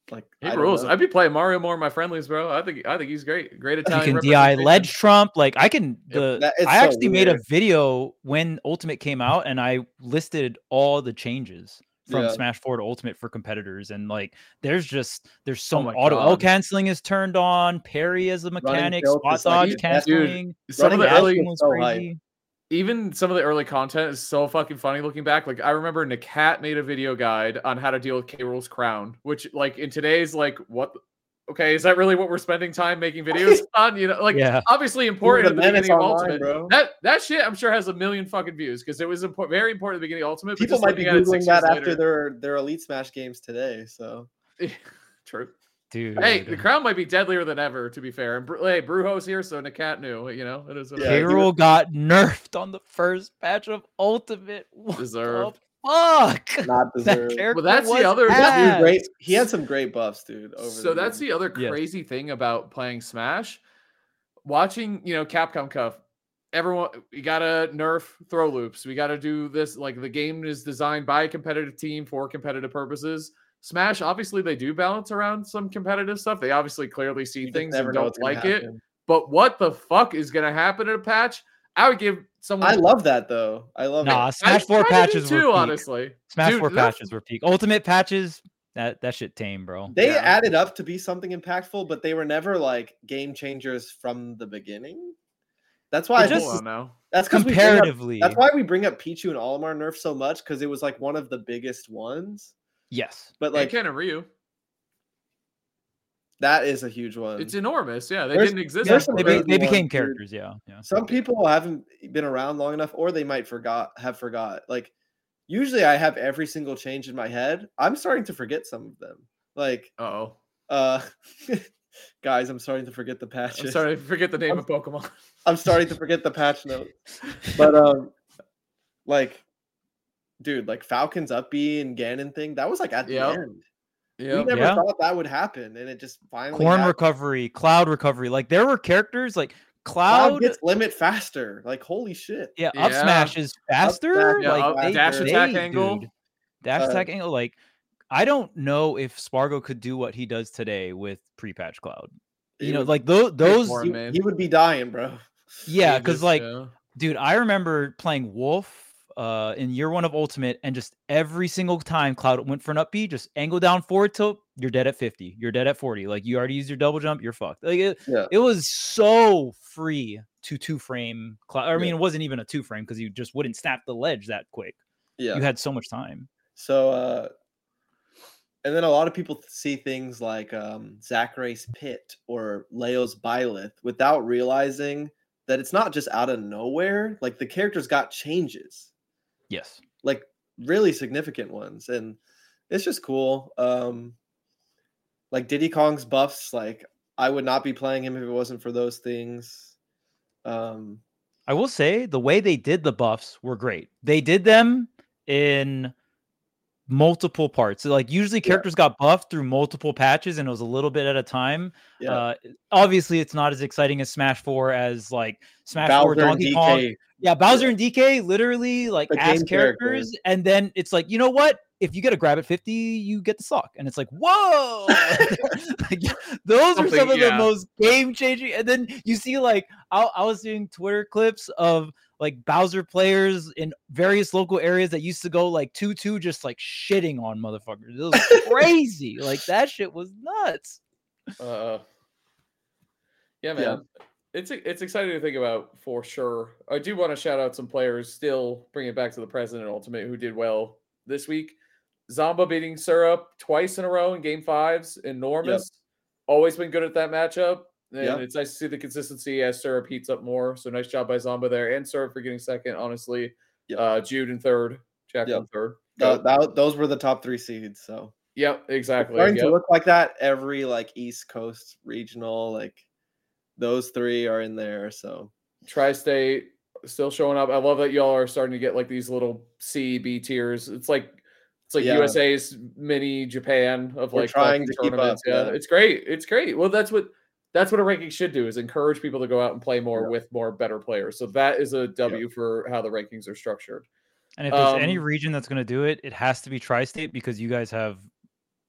Like he rules. I'd be playing Mario more in my friendlies, bro. I think I think he's great. Great Italian. You can D I ledge trump. Like I can. The That- I so actually made a weird. video when Ultimate came out, and I listed all the changes from Yeah. Smash four to Ultimate for competitors, and like there's just there's some my auto God. L canceling is turned on, parry as a mechanic, tilt spot is like- dodge Dude, canceling. Some of Running the tilt early is was so crazy. even some of the early content is so fucking funny looking back. Like I remember Nakat made a video guide on how to deal with K. Rool's crown, which like in today's like what the- okay, is that really what we're spending time making videos on? You know, like Yeah. obviously important The at the menace beginning of online, Ultimate. bro. That that shit I'm sure has a million fucking views because it was impor- very important at the beginning of Ultimate. but People just might be looking at it googling six that years after later- their their Elite Smash games today. So True. Dude. Hey, the crown might be deadlier than ever, to be fair. And Bru- hey, Brujo's here, so Nakat knew. You know, it is what it Yeah, is. he K. Rool got nerfed on the first patch of Ultimate. What Deserved. the fuck? not That deserved. character Well, that's the was other- He had some ass. great. He had some great buffs, dude. Over So the that's years. the other Yes. crazy thing about playing Smash. Watching, you know, Capcom Cup. Everyone, we gotta nerf throw loops. We gotta do this. Like the game is designed by a competitive team for competitive purposes. Smash, obviously, they do balance around some competitive stuff. They obviously clearly see You just things never and know don't what's gonna like it. happen. But what the fuck is gonna happen in a patch? I would give someone. I love that though. I love Nah, it. Smash I four kinda do patches were too, peak. honestly. Smash Dude, four that's- patches were peak. Ultimate patches, that that shit tame, bro. They Yeah. added up to be something impactful, but they were never like game changers from the beginning. That's why It I just- Hold on now. that's because we bring up, Comparatively, that's why we bring up Pichu and Olimar nerf so much because it was like one of the biggest ones. yes. But Like like Ken and Ryu. that is a huge one. It's enormous. Yeah, they There's- didn't exist. there's before some They, that. be, they crazy became ones, dude. characters, yeah. yeah. Some people haven't been around long enough, or they might forgot have forgot. Like usually, I have every single change in my head. I'm starting to forget some of them. Like, Uh-oh. uh, guys, I'm starting to forget the I'm patches. sorry, I forget the name I'm- of Pokemon. I'm starting to forget the patch notes. But um, like, dude, like Falcon's up B and Ganon thing, that was like at the Yep. end. Yeah. We never Yeah. thought that would happen, and it just finally Corn happened. recovery, cloud recovery. Like there were characters like Cloud Cloud, gets limit faster. Like holy shit. yeah, up Yeah. smash is faster. Yeah, like up- they, dash they- attack angle. dude, dash Uh, attack angle. Like I don't know if Spargo could do what he does today with pre-patch Cloud. He You know, would- like those those. for he, him, man. he would be dying, bro. Yeah, He because just- like, yeah. dude, I remember playing Wolf uh in year one of Ultimate, and just every single time Cloud went for an up B, just angle down forward tilt, you're dead at fifty, you're dead at forty. Like you already used your double jump, you're fucked. Like it, Yeah. it was so free to two frame Cloud. I Yeah. mean, it wasn't even a two frame because you just wouldn't snap the ledge that quick. Yeah. You had so much time. So, uh, and then a lot of people see things like um, Zachary's Pit or Leo's Byleth without realizing that it's not just out of nowhere. Like the characters got changes, Yes. like really significant ones, and it's just cool. Um, like Diddy Kong's buffs, like I would not be playing him if it wasn't for those things. Um, I will say the way they did the buffs were great. They did them in multiple parts. So like usually Yeah. characters got buffed through multiple patches and it was a little bit at a time. yeah, Uh obviously it's not as exciting as Smash four as like Smash four Bowser and Donkey D Kong. K. Yeah, Bowser and D K literally like Became ass characters. characters, and then it's like, you know what? If you get a grab at fifty, you get the sock, and it's like, whoa! Like, those are Something, some of yeah. the most game changing. And then you see like I, I was seeing Twitter clips of like Bowser players in various local areas that used to go like two two, just like shitting on motherfuckers. It was crazy. Like that shit was nuts. Uh, yeah, man. Yeah. It's it's exciting to think about for sure. I do want to shout out some players, still bring it back to the President Ultimate, who did well this week. Zamba beating Syrup twice in a row in game fives. Enormous. Always been good at that matchup. And Yep. it's nice to see the consistency as Syrup heats up more. So nice job by Zamba there. And Syrup for getting second, honestly. Yep. Uh, Jude in third. Jack Yep. in third. Tho- that- those were the top three seeds. So Yep, it's exactly. starting Yep. to look like that. Every like East Coast regional, like those three are in there. So Tri-State still showing up. I love that y'all are starting to get like these little C, B tiers. It's like it's like Yeah. U S A's mini Japan of We're like trying fucking to keep tournaments. up, Yeah. yeah. It's great. It's great. Well, that's what that's what a ranking should do, is encourage people to go out and play more Yeah. with more better players. So that is a W for how the rankings are structured. And if there's any Um, region that's going to do it, it has to be Tri-State, because you guys have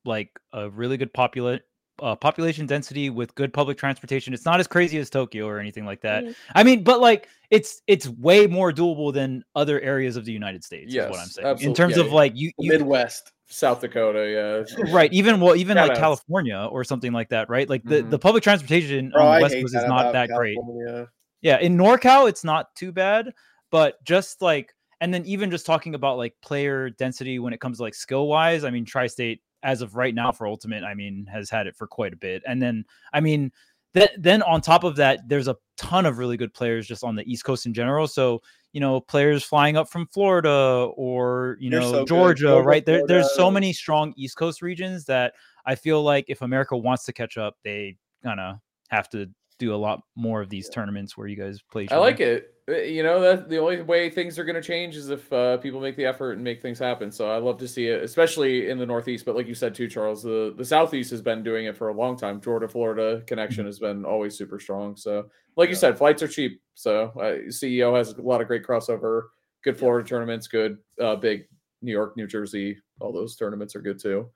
like a really good popula- uh, population density with good public transportation. It's not as crazy as Tokyo or anything like that. Mm. I mean, but like it's it's way more doable than other areas of the United States. Yes, is what I'm saying. Absolutely. In terms yeah, of like you, you Midwest, South Dakota, yeah, right. Even well, even Shout like outs. California or something like that, right? Like the, mm-hmm. the public transportation Bro, on the I West Coast is not that California. great. Yeah, in NorCal, it's not too bad, but just like, and then even just talking about like player density when it comes to like skill wise, I mean, Tri-State as of right now for Ultimate, I mean, has had it for quite a bit. And then, I mean, th- then on top of that, there's a ton of really good players just on the East Coast in general. So, you know, players flying up from Florida or, you You're know, so Georgia, Georgia, right? There, there's so many strong East Coast regions that I feel like if America wants to catch up, they kind of have to do a lot more of these yeah. tournaments where you guys play each I other. like it. You know, that the only way things are going to change is if uh, people make the effort and make things happen. So I love to see it, especially in the Northeast. But like you said too, Charles, the, the Southeast has been doing it for a long time. Georgia, Florida connection mm-hmm. has been always super strong. So like yeah. you said, flights are cheap. So uh, C E O has a lot of great crossover, good Florida yeah. tournaments, good uh, big New York, New Jersey. All those tournaments are good too.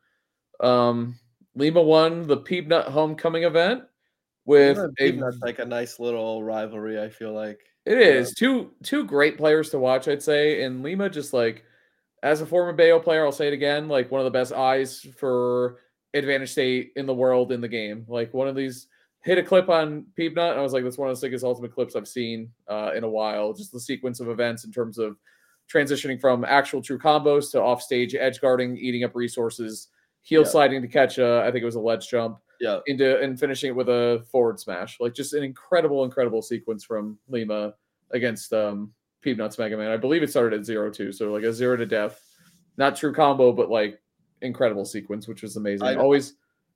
Um, Lima won the Peanut Homecoming event. With a, that's like a nice little rivalry, I feel like it is um, two two great players to watch, I'd say. And Lima, just like as a former Bayo player, I'll say it again, like one of the best eyes for Advantage State in the world in the game. Like one of these hit a clip on Peanut, and I was like, that's one of the sickest Ultimate clips I've seen uh, in a while. Just the sequence of events in terms of transitioning from actual true combos to offstage edge guarding, eating up resources, heel yeah. sliding to catch a, I think it was a ledge jump. Yeah, into and finishing it with a forward smash. Like just an incredible, incredible sequence from Lima against um Peanuts Mega Man. I believe it started at zero two, so like a zero to death. Not true combo, but like incredible sequence, which was amazing. I, Always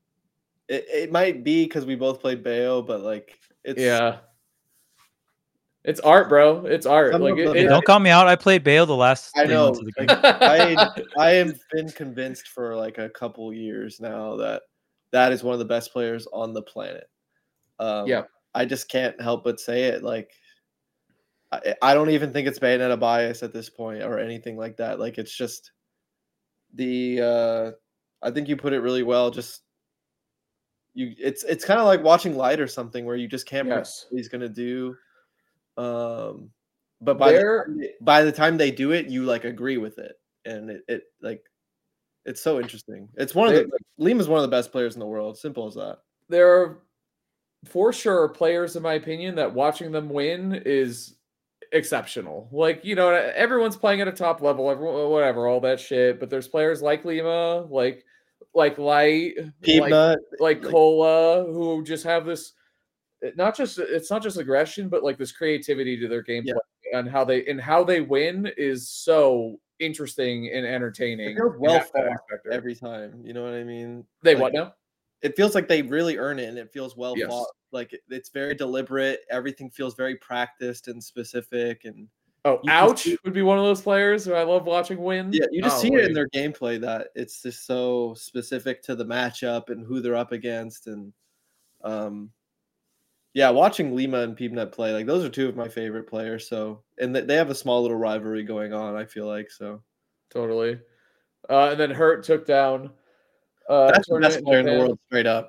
it, it might be because we both played Bayo, but like it's yeah. It's art, bro. It's art. Like it, it, don't call me out. I played Bayo the last I know. Of the game. I I have been convinced for like a couple years now that that is one of the best players on the planet. Um, yeah. I just can't help but say it. Like, I, I don't even think it's Bayonetta bias at this point or anything like that. Like, it's just the, uh, I think you put it really well. Just you, it's, it's kind of like watching Light or something where you just can't yes. predict what he's going to do. Um, but by the, time, by the time they do it, you like agree with it. And it, it like, it's so interesting. It's one of the like, Lima's one of the best players in the world. Simple as that. There are for sure players, in my opinion, that watching them win is exceptional. Like, you know, everyone's playing at a top level, everyone, whatever, all that shit. But there's players like Lima, like like Light, Peanut, like, like Cola, who just have this. Not just it's not just aggression, but like this creativity to their gameplay yeah. and how they and how they win is so interesting and entertaining. It feels well fought every time. You know what I mean? They like, what now? It feels like they really earn it, and it feels well yes. fought. Like it, it's very deliberate. Everything feels very practiced and specific. And oh, ouch see, would be one of those players who I love watching win. Yeah, you just oh, see wait. it in their gameplay that it's just so specific to the matchup and who they're up against, and um. Yeah, watching Lima and Peanut play, like those are two of my favorite players. So, and they have a small little rivalry going on, I feel like. So, totally. Uh, and then Hurt took down. Uh, That's the best player in the world, straight up.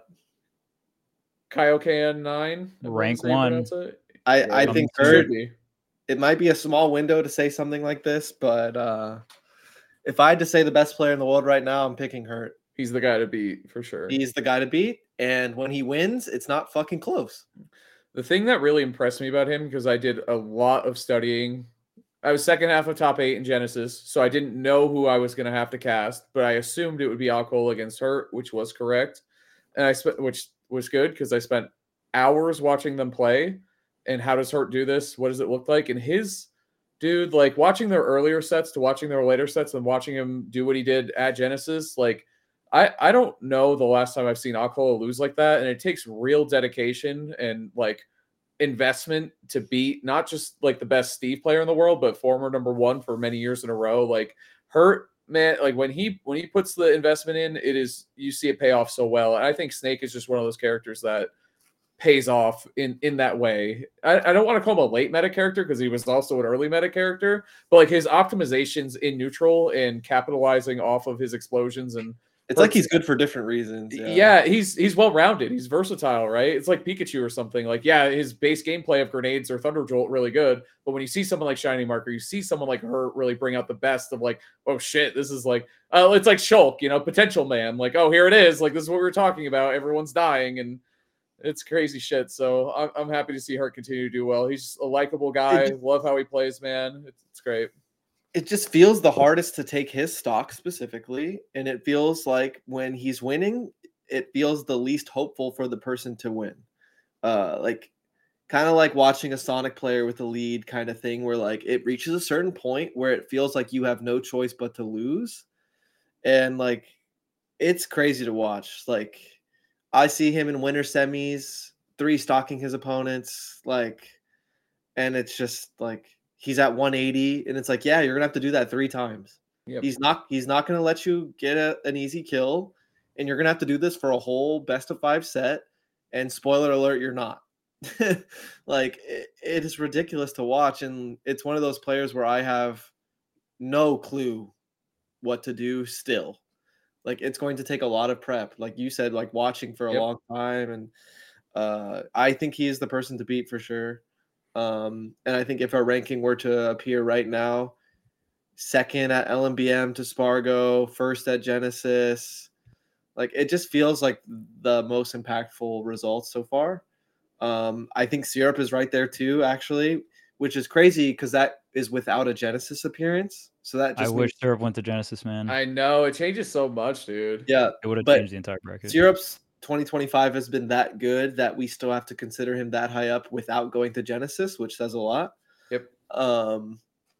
Kaioken nine, rank one. I yeah, I think Hurt. It might be a small window to say something like this, but uh, if I had to say the best player in the world right now, I'm picking Hurt. He's the guy to beat for sure. He's the guy to beat, and when he wins, it's not fucking close. The thing that really impressed me about him, because I did a lot of studying, I was second half of top eight in Genesis, so I didn't know who I was going to have to cast, but I assumed it would be Alcola against Hurt, which was correct, and I spent, which was good because I spent hours watching them play. And how does Hurt do this? What does it look like? And his dude, like watching their earlier sets to watching their later sets and watching him do what he did at Genesis, like. I, I don't know the last time I've seen Alcola lose like that, and it takes real dedication and like investment to beat not just like the best Steve player in the world, but former number one for many years in a row. Like Hurt, man, like when he when he puts the investment in, it is you see it pay off so well. And I think Snake is just one of those characters that pays off in in that way. I, I don't want to call him a late meta character because he was also an early meta character, but like his optimizations in neutral and capitalizing off of his explosions and It's like he's good for different reasons. Yeah. yeah, he's he's well rounded. He's versatile, right? It's like Pikachu or something. Like, yeah, his base gameplay of grenades or Thunder Jolt really good, but when you see someone like Shiny Marker, you see someone like her really bring out the best of like, oh shit, this is like, uh, it's like Shulk, you know, Potential Man. Like, oh, here it is. Like, this is what we were talking about. Everyone's dying, and it's crazy shit. So I'm I'm happy to see Hurt continue to do well. He's a likable guy. It, Love how he plays, man. It's, it's great. It just feels the hardest to take his stock specifically, and it feels like when he's winning, it feels the least hopeful for the person to win. Uh, like kind of like watching a Sonic player with a lead kind of thing, where like it reaches a certain point where it feels like you have no choice but to lose, and like it's crazy to watch. Like I see him in winter semis, three stocking his opponents, like, and it's just like. He's at one eighty, and it's like, yeah, you're gonna have to do that three times. Yep. He's not. He's not gonna let you get a, an easy kill, and you're gonna have to do this for a whole best of five set. And spoiler alert, you're not. Like it, it is ridiculous to watch, and it's one of those players where I have no clue what to do. Still, like it's going to take a lot of prep, like you said, like watching for a yep. long time, and uh, I think he is the person to beat for sure. Um, and I think if our ranking were to appear right now, second at L M B M to Spargo, first at Genesis, like it just feels like the most impactful results so far. Um, I think Syrup is right there too, actually, which is crazy because that is without a Genesis appearance. So that just I wish Syrup went to Genesis, man. I know it changes so much, dude. Yeah, it would have changed the entire bracket. Syrup's twenty twenty-five has been that good that we still have to consider him that high up without going to Genesis, which says a lot. Yep. Um,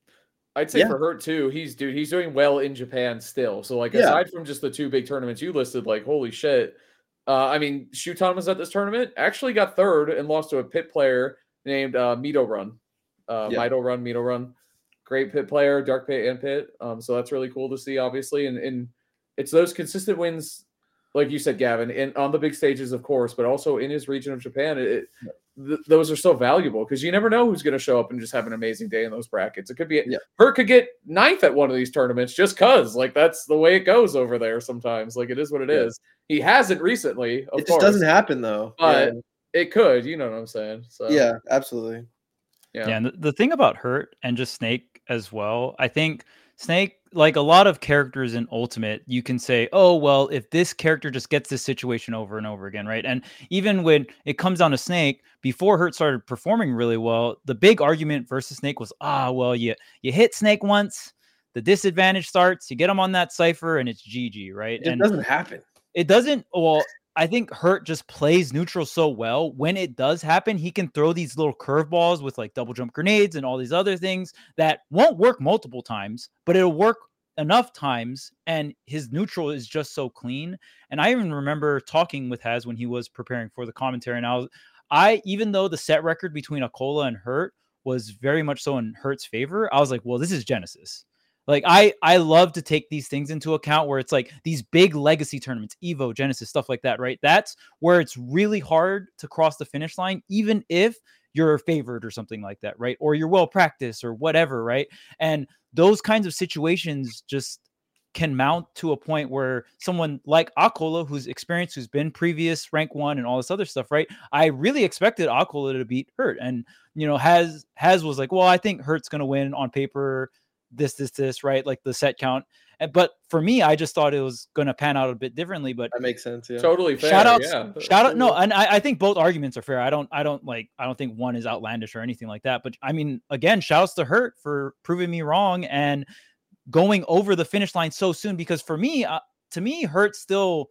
I'd say yeah. for Hurt too, he's dude, he's doing well in Japan still. So like yeah. aside from just the two big tournaments you listed, like holy shit. Uh, I mean, Shuton was at this tournament, actually got third and lost to a pit player named uh, Mito Run. Uh, yeah. Mito Run, Mito Run. Great pit player, Dark Pit and Pit. Um, so that's really cool to see, obviously. And, and it's those consistent wins. Like you said, Gavin, in, on the big stages, of course, but also in his region of Japan, it, th- those are so valuable because you never know who's going to show up and just have an amazing day in those brackets. It could be yeah. Hurt could get ninth at one of these tournaments just because, like, that's the way it goes over there sometimes. Like, it is what it yeah. is. He hasn't recently, of It course. just doesn't happen, though. But yeah. it could, you know what I'm saying? So yeah, absolutely. Yeah, yeah and the, the thing about Hurt and just Snake as well, I think Snake, like a lot of characters in Ultimate, you can say, oh, well, if this character just gets this situation over and over again, right? And even when it comes down to Snake, before Hurt started performing really well, the big argument versus Snake was, ah, well, you, you hit Snake once, the disadvantage starts, you get him on that Cypher, and it's G G, right? It and doesn't happen. It doesn't, well, I think Hurt just plays neutral so well. When it does happen, he can throw these little curveballs with like double jump grenades and all these other things that won't work multiple times, but it'll work enough times. And his neutral is just so clean. And I even remember talking with Haz when he was preparing for the commentary. And I was, I, even though the set record between Akola and Hurt was very much so in Hurt's favor, I was like, well, this is Genesis. Like, I, I love to take these things into account where it's like these big legacy tournaments, Evo, Genesis, stuff like that, right? That's where it's really hard to cross the finish line, even if you're favored or something like that, right? Or you're well practiced or whatever, right? And those kinds of situations just can mount to a point where someone like Akola, who's experienced, who's been previous rank one and all this other stuff, right? I really expected Akola to beat Hurt. And, you know, Haz, Haz was like, well, I think Hurt's going to win on paper. This, this, this, right? Like the set count. But for me, I just thought it was going to pan out a bit differently. But that makes sense. Yeah. Totally fair. Shout out, yeah. shout out. No, and I, I think both arguments are fair. I don't, I don't like, I don't think one is outlandish or anything like that. But I mean, again, shouts to Hurt for proving me wrong and going over the finish line so soon. Because for me, uh, to me, Hurt's still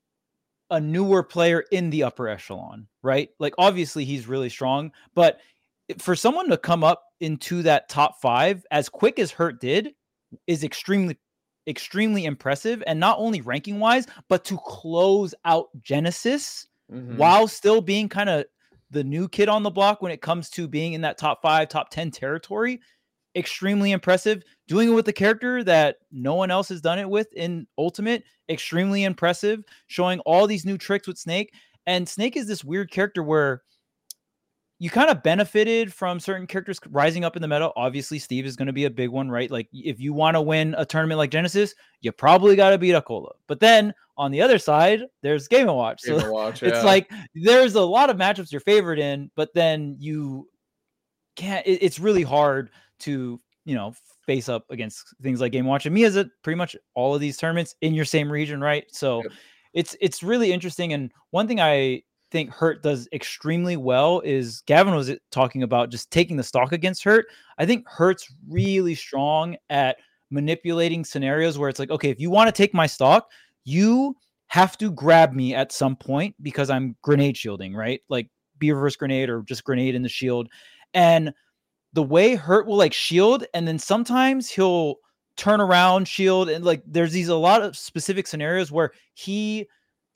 a newer player in the upper echelon, right? Like obviously he's really strong, but for someone to come up into that top five as quick as Hurt did is extremely, extremely impressive. And not only ranking wise, but to close out Genesis mm-hmm. while still being kind of the new kid on the block when it comes to being in that top five, top ten territory. Extremely impressive. Doing it with the character that no one else has done it with in Ultimate. Extremely impressive. Showing all these new tricks with Snake. And Snake is this weird character where you kind of benefited from certain characters rising up in the meta. Obviously, Steve is going to be a big one, right? Like, if you want to win a tournament like Genesis, you probably got to beat Akola. But then on the other side, there's Game and Watch. Game so and Watch, it's yeah. like there's a lot of matchups you're favored in, but then you can't. It, it's really hard to, you know, face up against things like Game and Watch. And Mia's at pretty much all of these tournaments in your same region, right? So Yep. it's it's really interesting. And one thing I think Hurt does extremely well is Gavin was talking about just taking the stock against Hurt. I think Hurt's really strong at manipulating scenarios where it's like, okay, if you want to take my stock, you have to grab me at some point because I'm grenade shielding, right? Like be reverse grenade or just grenade in the shield. And the way Hurt will like shield, and then sometimes he'll turn around shield, and like there's these a lot of specific scenarios where he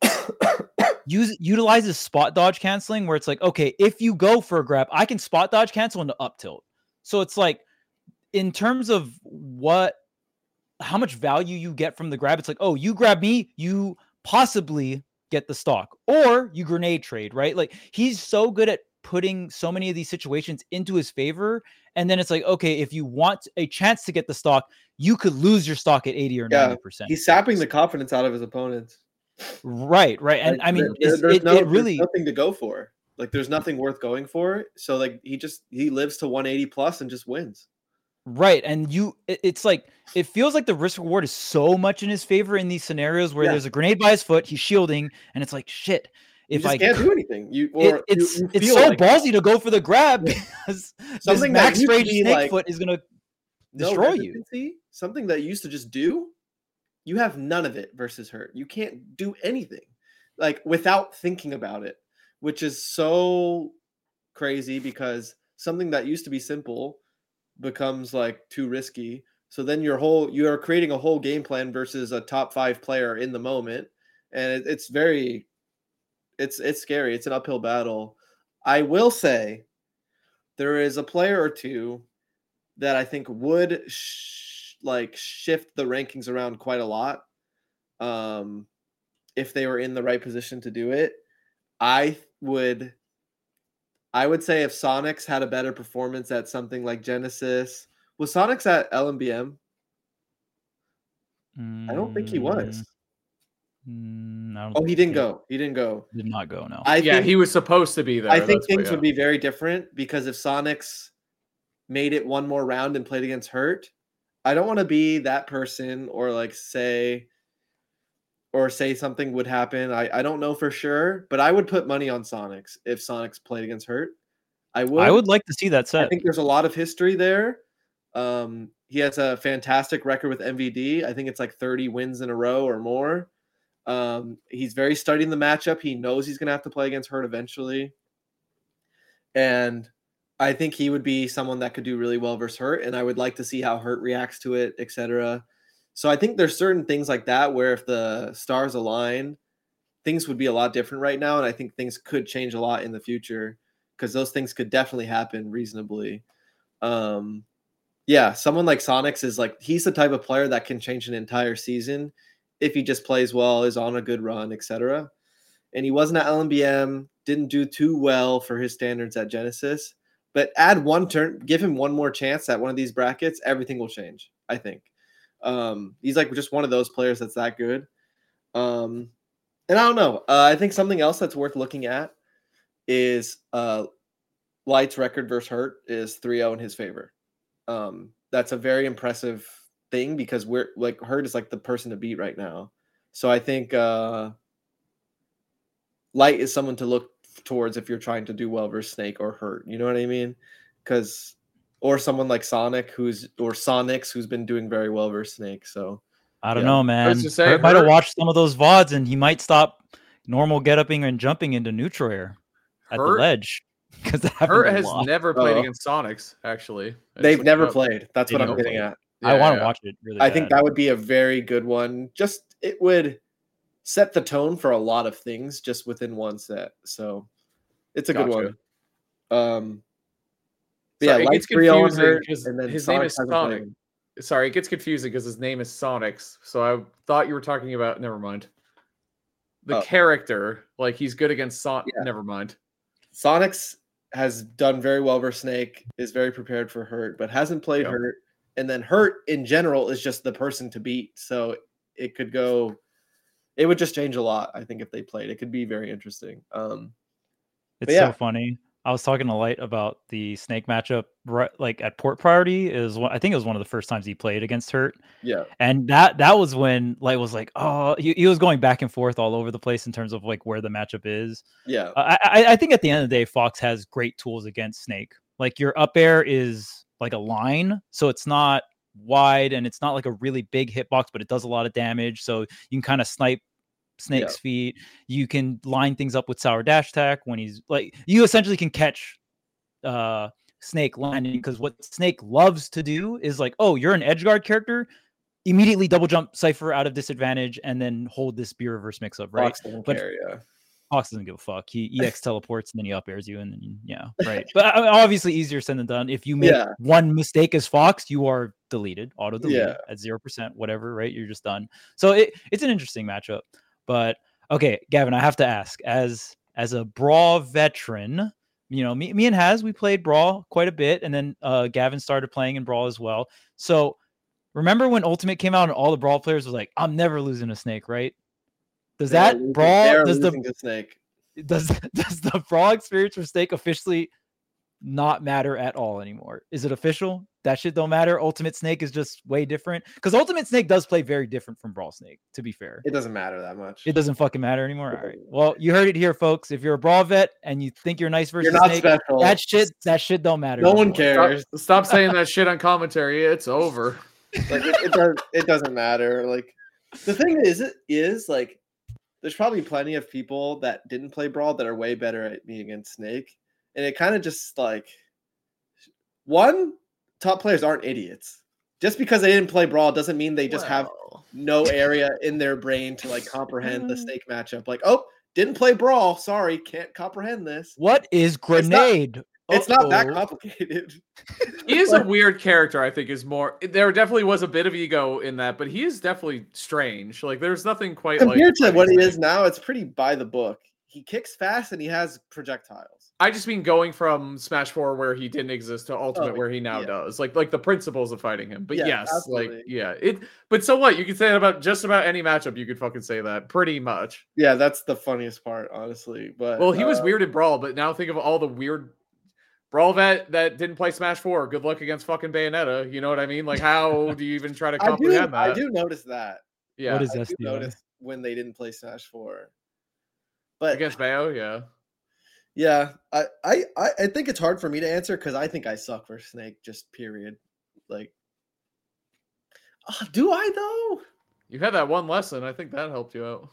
use utilizes spot dodge canceling, where it's like, okay, if you go for a grab, I can spot dodge cancel into up tilt. So it's like, in terms of what, how much value you get from the grab, it's like, oh, you grab me, you possibly get the stock, or you grenade trade, right? Like he's so good at putting so many of these situations into his favor. And then it's like, okay, if you want a chance to get the stock, you could lose your stock at eighty or yeah, ninety percent. He's sapping the confidence out of his opponents. Right, right. And like, I mean, there, it's, there's, it, no, it really there's nothing to go for. Like there's nothing worth going for. So like he just he lives to one eighty plus and just wins. Right. And you it, it's like it feels like the risk reward is so much in his favor in these scenarios where yeah. there's a grenade by his foot, he's shielding, and it's like shit. If you just I can't do anything, you or it, it's you, you it's so like ballsy to go for the grab yeah. because something this max range snake like, foot is gonna no destroy you. Something that you used to just do, you have none of it versus Hurt. You can't do anything like without thinking about it, which is so crazy because something that used to be simple becomes like too risky. So then your whole you are creating a whole game plan versus a top five player in the moment, and it, it's very it's it's scary. It's an uphill battle. I will say there is a player or two that I think would sh- like shift the rankings around quite a lot um, if they were in the right position to do it. I would I would say if Sonics had a better performance at something like Genesis. Was Sonics at L M B M? Mm, I don't think he was. Mm, I don't oh, he didn't he, go. He didn't go. Did not go, no. I yeah, think, he was supposed to be there. I think things what, yeah. would be very different because if Sonics made it one more round and played against Hurt, I don't want to be that person or like say or say something would happen. I, I don't know for sure, but I would put money on Sonics if Sonics played against Hurt. I would. I would like to see that set. I think there's a lot of history there. Um, he has a fantastic record with M V D. I think it's like thirty wins in a row or more. Um, he's very studying the matchup. He knows he's going to have to play against Hurt eventually. And I think he would be someone that could do really well versus Hurt, and I would like to see how Hurt reacts to it, et cetera. So I think there's certain things like that where if the stars align, things would be a lot different right now, and I think things could change a lot in the future because those things could definitely happen reasonably. Um, yeah, someone like Sonics is like he's the type of player that can change an entire season if he just plays well, is on a good run, et cetera. And he wasn't at L M B M, didn't do too well for his standards at Genesis. But add one turn, give him one more chance at one of these brackets, everything will change, I think. Um, he's like just one of those players that's that good. Um, and I don't know. Uh, I think something else that's worth looking at is uh, Light's record versus Hurt is three oh in his favor. Um, that's a very impressive thing because we're like Hurt is like the person to beat right now. So I think uh, Light is someone to look towards if you're trying to do well versus Snake or Hurt. You know what I mean? Because or someone like Sonic who's or Sonics who's been doing very well versus Snake. So I don't yeah. know, man. Say, Hurt might have watched some of those V O Ds and he might stop normal get-upping and jumping into neutral air at Hurt, the ledge. Because Hurt has never played oh. against Sonics, actually. They've never played. That's they what I'm getting at. Yeah, I want to yeah. watch it really I bad. think that would be a very good one. Just it would set the tone for a lot of things just within one set. So it's a gotcha. good one. Um yeah, it gets confusing because his Sonic name is Sonic. Sorry, it gets confusing because his name is Sonics. So I thought you were talking about. Never mind. The oh. character, like he's good against Sonic. Yeah. Never mind. Sonics has done very well versus Snake, is very prepared for Hurt, but hasn't played Yep. Hurt. And then Hurt in general is just the person to beat. So it could go, it would just change a lot, I think, if they played. It could be very interesting. Um, It's yeah. so funny. I was talking to Light about the Snake matchup, right, like at Port Priority. Is one, I think it was one of the first times he played against Hurt. Yeah. And that that was when Light was like, oh, he, he was going back and forth all over the place in terms of like where the matchup is. Yeah. Uh, I, I think at the end of the day, Fox has great tools against Snake. Like your up air is like a line, so it's not wide and it's not like a really big hitbox, but it does a lot of damage. So you can kind of snipe Snake's yeah. feet. You can line things up with Sour Dash Attack when he's like, you essentially can catch uh Snake landing, because what Snake loves to do is like, oh, you're an edge guard character, immediately double jump Cypher out of disadvantage and then hold this spear reverse mix up, right? Fox doesn't but care, yeah. Fox doesn't give a fuck. He E X teleports and then he up airs you, and then yeah, right. But obviously easier said than done. If you make yeah. one mistake as Fox, you are deleted, auto deleted yeah. at zero percent, whatever, right? You're just done. So it, it's an interesting matchup. But okay, Gavin, I have to ask, as as a Brawl veteran, you know, me, me and Haz, we played Brawl quite a bit, and then uh, Gavin started playing in Brawl as well. So remember when Ultimate came out and all the Brawl players was like, I'm never losing a Snake, right? Does they're that losing, Brawl, does the to Snake. Does does the Brawl experience for Snake officially not matter at all anymore? Is it official? That shit don't matter. Ultimate Snake is just way different, because Ultimate Snake does play very different from Brawl Snake, to be fair. It doesn't matter that much. It doesn't fucking matter anymore. All right. Well, you heard it here, folks. If you're a Brawl vet and you think you're nice versus you're not Snake, special. that shit that shit don't matter. No anymore. one cares. Stop, stop saying that shit on commentary. It's over. Like it, it does it doesn't matter. Like the thing is it is like there's probably plenty of people that didn't play Brawl that are way better at me against Snake. And it kind of just like, one, top players aren't idiots. Just because they didn't play Brawl doesn't mean they just well. have no area in their brain to like comprehend the Snake matchup. Like, oh, didn't play Brawl. Sorry, can't comprehend this. What is Grenade? It's not, it's not that complicated. He is a weird character, I think, is more. There definitely was a bit of ego in that, but he is definitely strange. Like, there's nothing quite compared like. Compared to what he is now, it's pretty by the book. He kicks fast and he has projectiles. I just mean going from Smash four where he didn't exist to Ultimate oh, where he now yeah. does. Like like the principles of fighting him. But yeah, yes, absolutely. like yeah. It but so what? You can say that about just about any matchup, you could fucking say that. Pretty much. Yeah, that's the funniest part, honestly. But well, he uh, was weird in Brawl, but now think of all the weird Brawl vet that didn't play Smash four. Good luck against fucking Bayonetta. You know what I mean? Like, how do you even try to comprehend I do, that? I do notice that. Yeah. What is I S D I? do notice when they didn't play Smash four. But against Bayo, yeah. Yeah, I, I, I think it's hard for me to answer because I think I suck for Snake, just period. Like, oh, do I though? You had that one lesson. I think that helped you out.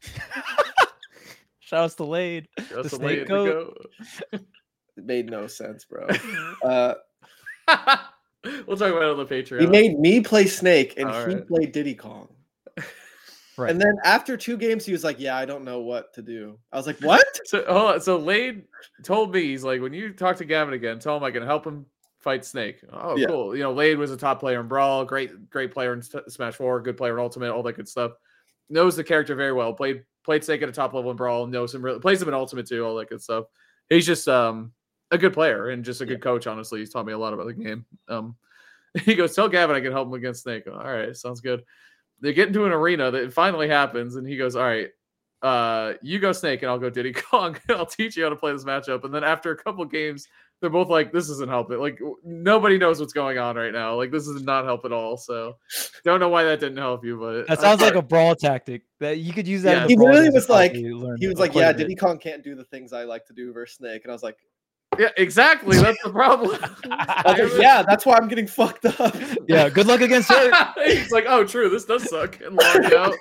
Shouts to Lade. Shouts the to Lade. It made no sense, bro. Uh, we'll talk about it on the Patreon. He made me play Snake, and All he right. played Diddy Kong. Right. And then after two games, he was like, "Yeah, I don't know what to do." I was like, "What?" So hold on. So Lade told me, he's like, when you talk to Gavin again, tell him I can help him fight Snake. Oh, yeah. Cool. You know, Lade was a top player in Brawl, great, great player in Smash four, good player in Ultimate, all that good stuff. Knows the character very well. Played played Snake at a top level in Brawl. Knows him really. Plays him in Ultimate too. All that good stuff. He's just um a good player and just a good yeah. coach. Honestly, he's taught me a lot about the game. Um, he goes, tell Gavin I can help him against Snake. All right, sounds good. They get into an arena that it finally happens, and he goes, all right, uh, you go Snake, and I'll go Diddy Kong. I'll teach you how to play this matchup. And then after a couple games, they're both like, this isn't helping. Like, nobody knows what's going on right now. Like, this does not help at all. So, don't know why that didn't help you, but that sounds I, like a Brawl tactic that you could use that. Yeah, he really was like, he was like, yeah, Diddy Kong can't do the things I like to do versus Snake. And I was like, yeah, exactly. That's the problem. I was like, yeah, that's why I'm getting fucked up. Yeah, good luck against her. He's like, oh, true, this does suck. And logged out.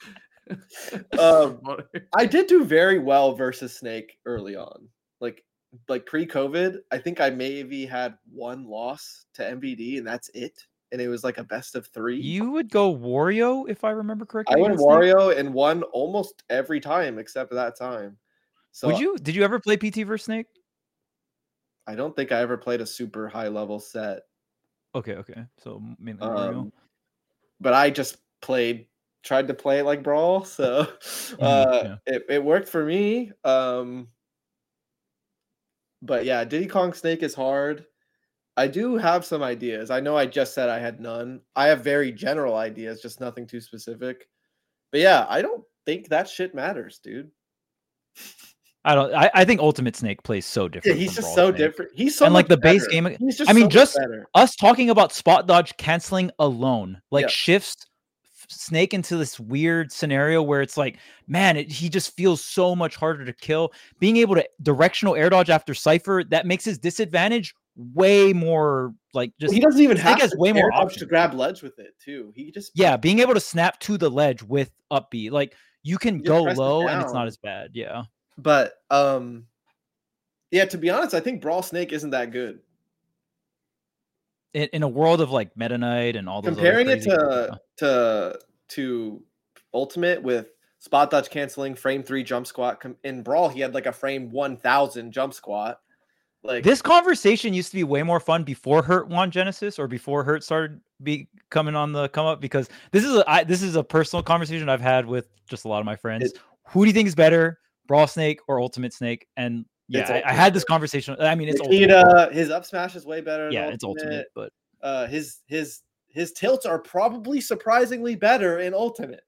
um, I did do very well versus Snake early on. Like, like pre-COVID, I think I maybe had one loss to M V D, and that's it. And it was like a best of three. You would go Wario, if I remember correctly. I went Wario Snake? and won almost every time except for that time. So would you? Did you ever play P T versus Snake? I don't think I ever played a super high level set. Okay, okay. So mainly um, Wario. But I just played, tried to play it like Brawl, so uh, yeah. it, it worked for me. Um, but yeah, Diddy Kong Snake is hard. I do have some ideas. I know I just said I had none. I have very general ideas, just nothing too specific. But yeah, I don't think that shit matters, dude. I don't. I, I think Ultimate Snake plays so different. Yeah, he's just so Snake. different. He's so and like the better. base game. He's just I mean, so just better. us talking about spot dodge canceling alone, like Yeah. shifts Snake into this weird scenario where it's like, man, it, he just feels so much harder to kill. Being able to directional air dodge after Cypher, that makes his disadvantage way more like just. He doesn't even Snake have has to way more air dodge options to grab ledge with it too. He just yeah, being able to snap to the ledge with up B, like you can He just go presses low and it's down. not as bad. Yeah, But um, yeah. To be honest, I think Brawl Snake isn't that good. in, in a world of like Meta Knight and all those Comparing other it crazy, to to to Ultimate with spot dodge canceling, frame three jump squat. Com- in Brawl, he had like a frame one thousand jump squat. Like this conversation used to be way more fun before Hurt won Genesis or before Hurt started be coming on the come up, because this is a I, this is a personal conversation I've had with just a lot of my friends. It, Who do you think is better, Brawl Snake or Ultimate Snake? And yeah, I, I had this conversation. I mean, it's Nikita, Ultimate. His up smash is way better. Yeah, than it's Ultimate, but uh, his his his tilts are probably surprisingly better in Ultimate.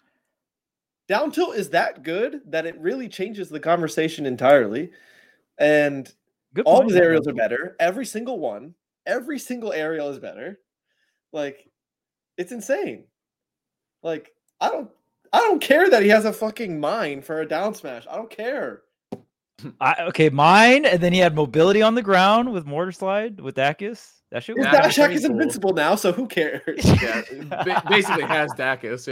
Down tilt is that good that it really changes the conversation entirely, and Good all point. his aerials are better. Every single one, every single aerial is better. Like, it's insane. Like, I don't, I don't care that he has a fucking mine for a down smash. I don't care. I, okay, mine, and then he had mobility on the ground with Mortar Slide with Dacus. That shit was His dash hack is cool. Invincible now, so who cares? Yeah, ba- basically has Dacus,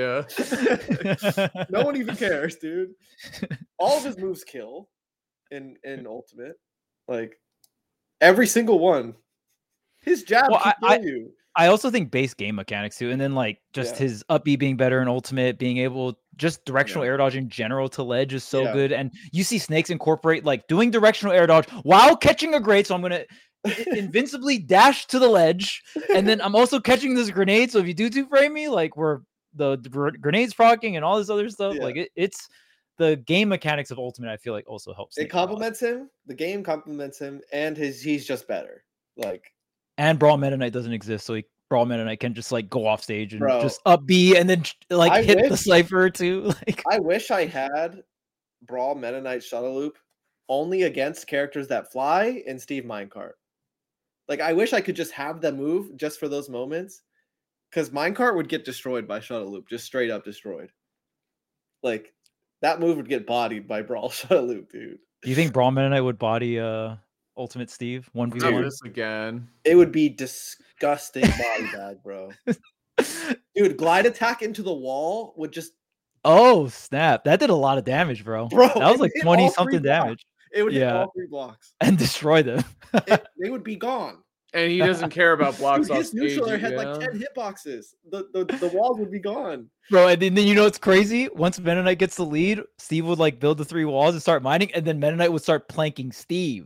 yeah. No one even cares, dude. All of his moves kill in, in Ultimate. Like, every single one. His jab well, can I, kill you. I also think base game mechanics too, and then like just yeah. his up B being better in Ultimate, being able just directional yeah. air dodge in general to ledge is so yeah. good. And you see Snakes incorporate like doing directional air dodge while catching a great. So I'm gonna invincibly dash to the ledge, and then I'm also catching this grenade. So if you do two frame me, like we're the, the grenades proccing and all this other stuff, yeah. like it, it's the game mechanics of Ultimate. I feel like also helps. It complements him. The game complements him, and his he's just better. Like. And Brawl Meta Knight doesn't exist, so he, Brawl Meta Knight can just like go off stage and Bro, just up B and then like I hit wish, the Cypher too. Like I wish I had Brawl Meta Knight Shuttle Loop only against characters that fly and Steve Minecart. Like I wish I could just have them move just for those moments, because Minecart would get destroyed by Shuttle Loop, just straight up destroyed. Like that move would get bodied by Brawl Shuttle Loop, dude. Do you think Brawl Meta Knight would body uh Ultimate Steve one v one? This again. It would be disgusting body bag, bro. Dude, glide attack into the wall would just. Oh snap! That did a lot of damage, bro. Bro, that was like twenty something damage. It would hit yeah. all three blocks and destroy them. it, they would be gone. And he doesn't care about blocks. Dude, off his stage, neutral had yeah. like ten hitboxes. The, the the walls would be gone, bro. And then, then you know what's crazy? Once Meta Knight gets the lead, Steve would like build the three walls and start mining, and then Meta Knight would start planking Steve.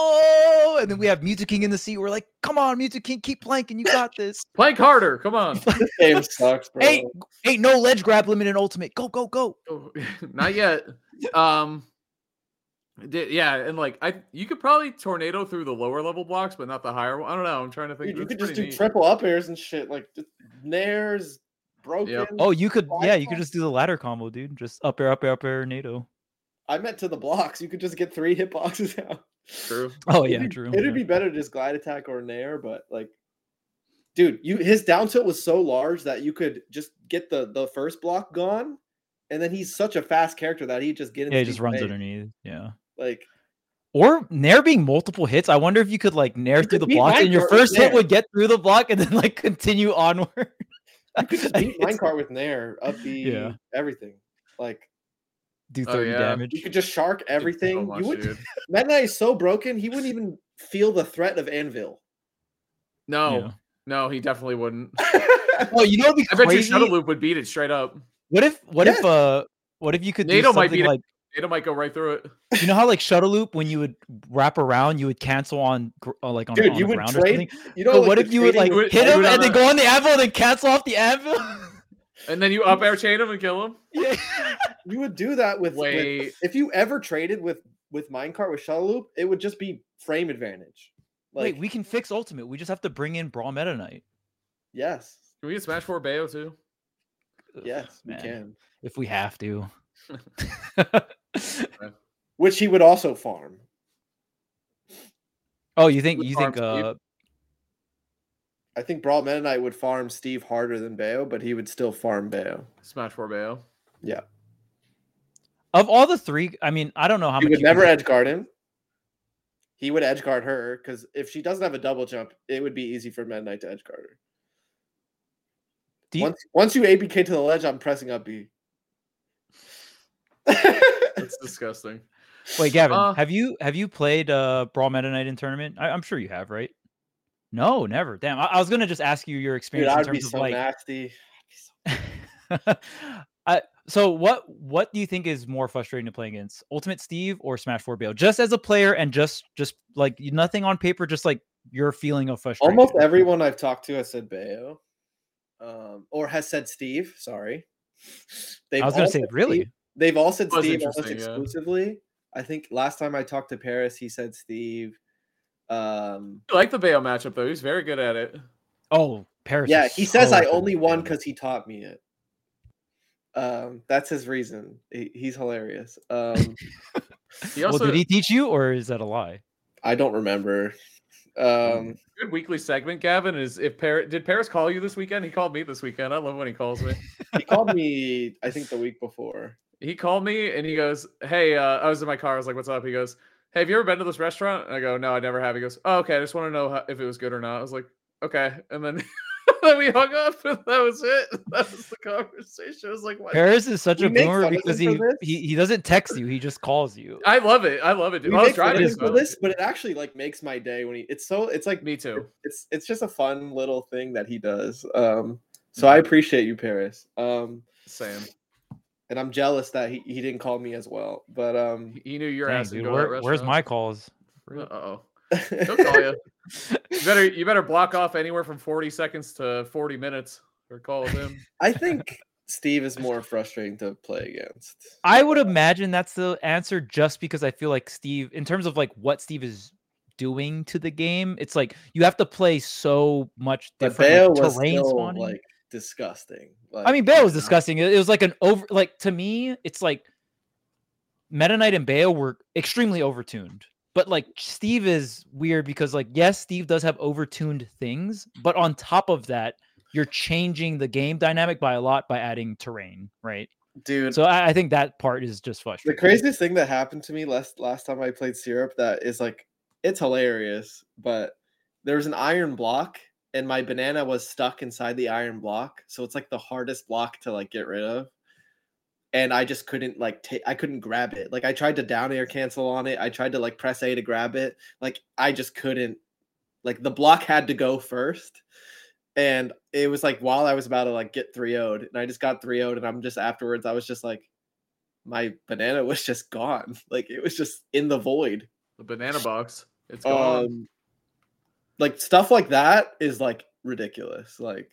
Oh, and then we have Mewtwo King in the seat. We're like, come on, Mewtwo King, keep planking. You got this. Plank harder. Come on. This game sucks, bro. Hey, hey, no ledge grab limit in Ultimate. Go, go, go. Oh, not yet. Um, yeah, and like I, you could probably tornado through the lower level blocks, but not the higher one. I don't know. I'm trying to think. Dude, you That's could just do neat. triple up airs and shit, like just nairs, broken. Yep. Oh, you could, yeah, you could just do the ladder combo, dude. Just up air, up air, up air, NATO. I meant to the blocks. You could just get three hitboxes out. True. Oh yeah, it'd be, true. It'd yeah. be better to just glide attack or nair, but like, dude, you his down tilt was so large that you could just get the the first block gone, and then he's such a fast character that he just get. Yeah, he just runs underneath. Yeah. Like. Or nair being multiple hits. I wonder if you could like nair through the blocks and your first hit would get through the block and then like continue onward. You could just beat Minecart with nair, up the yeah. everything. Like do thirty oh, yeah. damage. You could just shark everything. So much, you would Meta Knight is so broken, he wouldn't even feel the threat of Anvil. No, yeah. no, he definitely wouldn't. Well, you know, I bet you Shuttle Loop would beat it straight up. What if what yes. if uh what if you could NATO do something might beat like it. NATO might go right through it. You know how like Shuttle Loop, when you would wrap around, you would cancel on uh, like on, Dude, on you the would ground trade, or something. You know, but like what if you would like would, hit him and a... then go on the anvil and then cancel off the anvil? And then you up air chain him and kill him? Yeah. You would do that with, with if you ever traded with with minecart with shuttle loop, it would just be frame advantage. Like, wait, we can fix ultimate. We just have to bring in Brawl Meta Knight. Yes. Can we get Smash four Bayo too? Yes, Man, we can. If we have to. Which he would also farm. Oh, you think you think uh I think Brawl Meta Knight would farm Steve harder than Bayo, but he would still farm Bayo. Smash four Bayo. Yeah. Of all the three, I mean, I don't know how he much. He would never edge guard him. He would edge guard her because if she doesn't have a double jump, it would be easy for Meta Knight to edge guard her. You... Once once you A B K to the ledge, I'm pressing up B. That's disgusting. Wait, Gavin, uh, have you have you played uh, Brawl Meta Knight in tournament? I, I'm sure you have, right? No, never. Damn, I, I was gonna just ask you your experience Dude, in terms be of so like. Nasty. I so what what do you think is more frustrating to play against, Ultimate Steve or Smash four Bayo? Just as a player and just just like nothing on paper, just like your feeling of frustration. Almost everyone I've talked to has said Bayo, um, or has said Steve. Sorry, they've I was gonna say really. Steve. They've all said Steve almost exclusively. Yeah. I think last time I talked to Paris, he said Steve. Um, I like the Bayo matchup though; he's very good at it. Oh, Paris. Yeah, he so says I only won because he taught me it. Um, that's his reason. He, he's hilarious. Um, he also, well, did he teach you, or is that a lie? I don't remember. Um, good weekly segment, Gavin. Is if Paris did Paris call you this weekend? He called me this weekend. I love when he calls me. He called me, I think, the week before. He called me and he goes, "Hey, uh, I was in my car. I was like, what's up?" He goes, "Hey, have you ever been to this restaurant?" And I go, "No, I never have." He goes, "Oh, okay. I just want to know how, if it was good or not." I was like, "Okay," and then. Then we hung up and that was it. That was the conversation. I was like, what? Paris is such we a boomer because he, he he doesn't text you, he just calls you. I love it. I love it. Dude. We I was make driving for this, but it actually like makes my day when he it's so it's like me too. It's it's just a fun little thing that he does. Um so I appreciate you, Paris. Um Same. And I'm jealous that he, he didn't call me as well. But um he knew your Dang, ass. Dude, where, where's my calls? Uh oh. He'll call you. You better you better block off anywhere from forty seconds to forty minutes or call him. I think Steve is more frustrating to play against. I would imagine that's the answer just because I feel like Steve, in terms of like what Steve is doing to the game, it's like you have to play so much different like, terrain still, spawning. Like disgusting. Like, I mean, Bayo was disgusting. It was like an over like to me, it's like Meta Knight and Bayo were extremely overtuned. But like Steve is weird because like, yes, Steve does have overtuned things, but on top of that, you're changing the game dynamic by a lot by adding terrain, right? Dude. So I, I think that part is just frustrating. The craziest thing that happened to me last last time I played Syrup that is like, it's hilarious, but there was an iron block and my banana was stuck inside the iron block. So it's like the hardest block to like get rid of. And I just couldn't like take. I couldn't grab it. Like I tried to down air cancel on it. I tried to like press A to grab it. Like I just couldn't. Like the block had to go first, and it was like while I was about to like get three oh'd, and I just got three oh'd, and I'm just afterwards. I was just like, my banana was just gone. Like it was just in the void. The banana box. It's gone. Um, like stuff like that is like ridiculous. Like,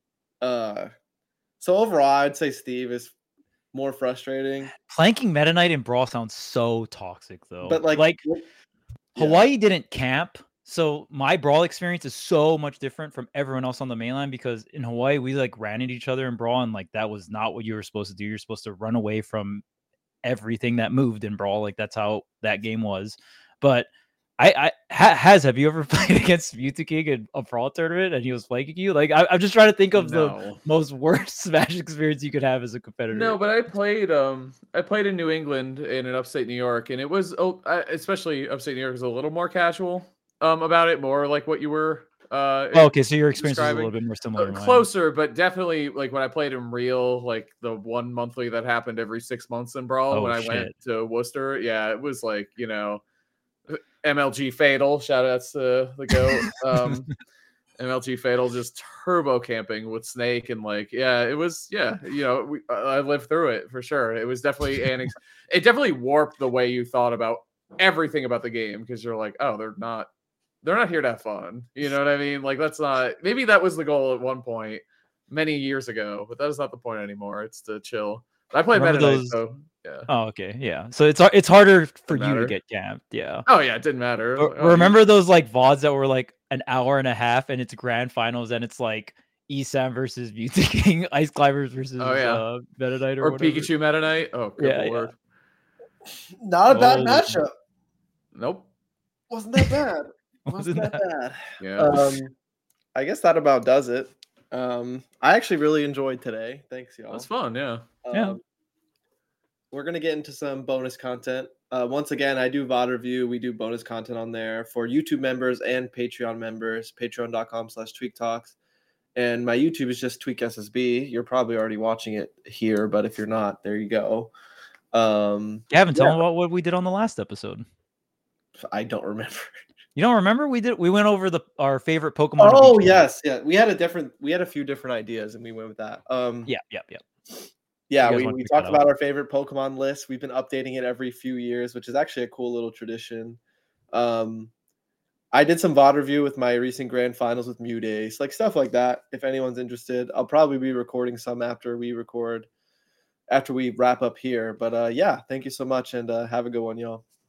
uh, so overall, I'd say Steve is more frustrating. Planking Meta Knight in Brawl sounds so toxic though. But like, like yeah. Hawaii didn't camp, so my Brawl experience is so much different from everyone else on the mainland because in Hawaii we like ran at each other in Brawl and like that was not what you were supposed to do. You're supposed to run away from everything that moved in Brawl. Like that's how that game was. But I, I ha, has have you ever played against Mewtwo King in a Brawl tournament and he was flanking you? Like I, I'm just trying to think of no. the most worst Smash experience you could have as a competitor. No, but I played um I played in New England and in upstate New York, and it was oh especially upstate New York was a little more casual um about it, more like what you were. Uh, oh, okay, so your experience is a little bit more similar. Uh, closer, but definitely like when I played in real, like the one monthly that happened every six months in Brawl oh, when I shit. went to Worcester. Yeah, it was like you know. M L G Fatal, shout outs to the GOAT. Um, M L G Fatal just turbo camping with Snake and like, yeah, it was, yeah, you know, we, I lived through it for sure. It was definitely an, ex- it definitely warped the way you thought about everything about the game because you're like, oh, they're not, they're not here to have fun. You know what I mean? Like, that's not, maybe that was the goal at one point many years ago, but that is not the point anymore. It's to chill. I played Meta Knight, so Yeah. Oh, okay. Yeah. So it's it's harder for you to get camped. Yeah. Oh yeah, it didn't matter. Like, oh, remember you... those like V O Ds that were like an hour and a half, and it's grand finals, and it's like E S A M versus Mutant King, Ice Climbers versus oh, yeah. uh, Meta Knight or, or whatever. Pikachu Meta Knight. Oh, good yeah, lord. Yeah. Not a bad oh, matchup. Nope. Wasn't that bad. Wasn't, Wasn't that, that bad. Yeah. Um, I guess that about does it. Um, I actually really enjoyed today. Thanks, y'all. That's fun. Yeah. Um, yeah. We're gonna get into some bonus content. Uh, once again, I do V O D review. We do bonus content on there for YouTube members and Patreon members. Patreon.com slash Tweak Talks. And my YouTube is just Tweak S S B. You're probably already watching it here, but if you're not, there you go. Um, you haven't yeah. told them about what we did on the last episode. I don't remember. You don't remember? We did. We went over the our favorite Pokemon. Oh yes, yeah. We had a different. We had a few different ideas, and we went with that. Um, yeah, yeah, yeah. Yeah, we, we talked about our favorite Pokemon list. We've been updating it every few years, which is actually a cool little tradition. Um, I did some V O D review with my recent grand finals with Mewdace, like stuff like that. If anyone's interested, I'll probably be recording some after we record, after we wrap up here. But uh, yeah, thank you so much, and uh, have a good one, y'all.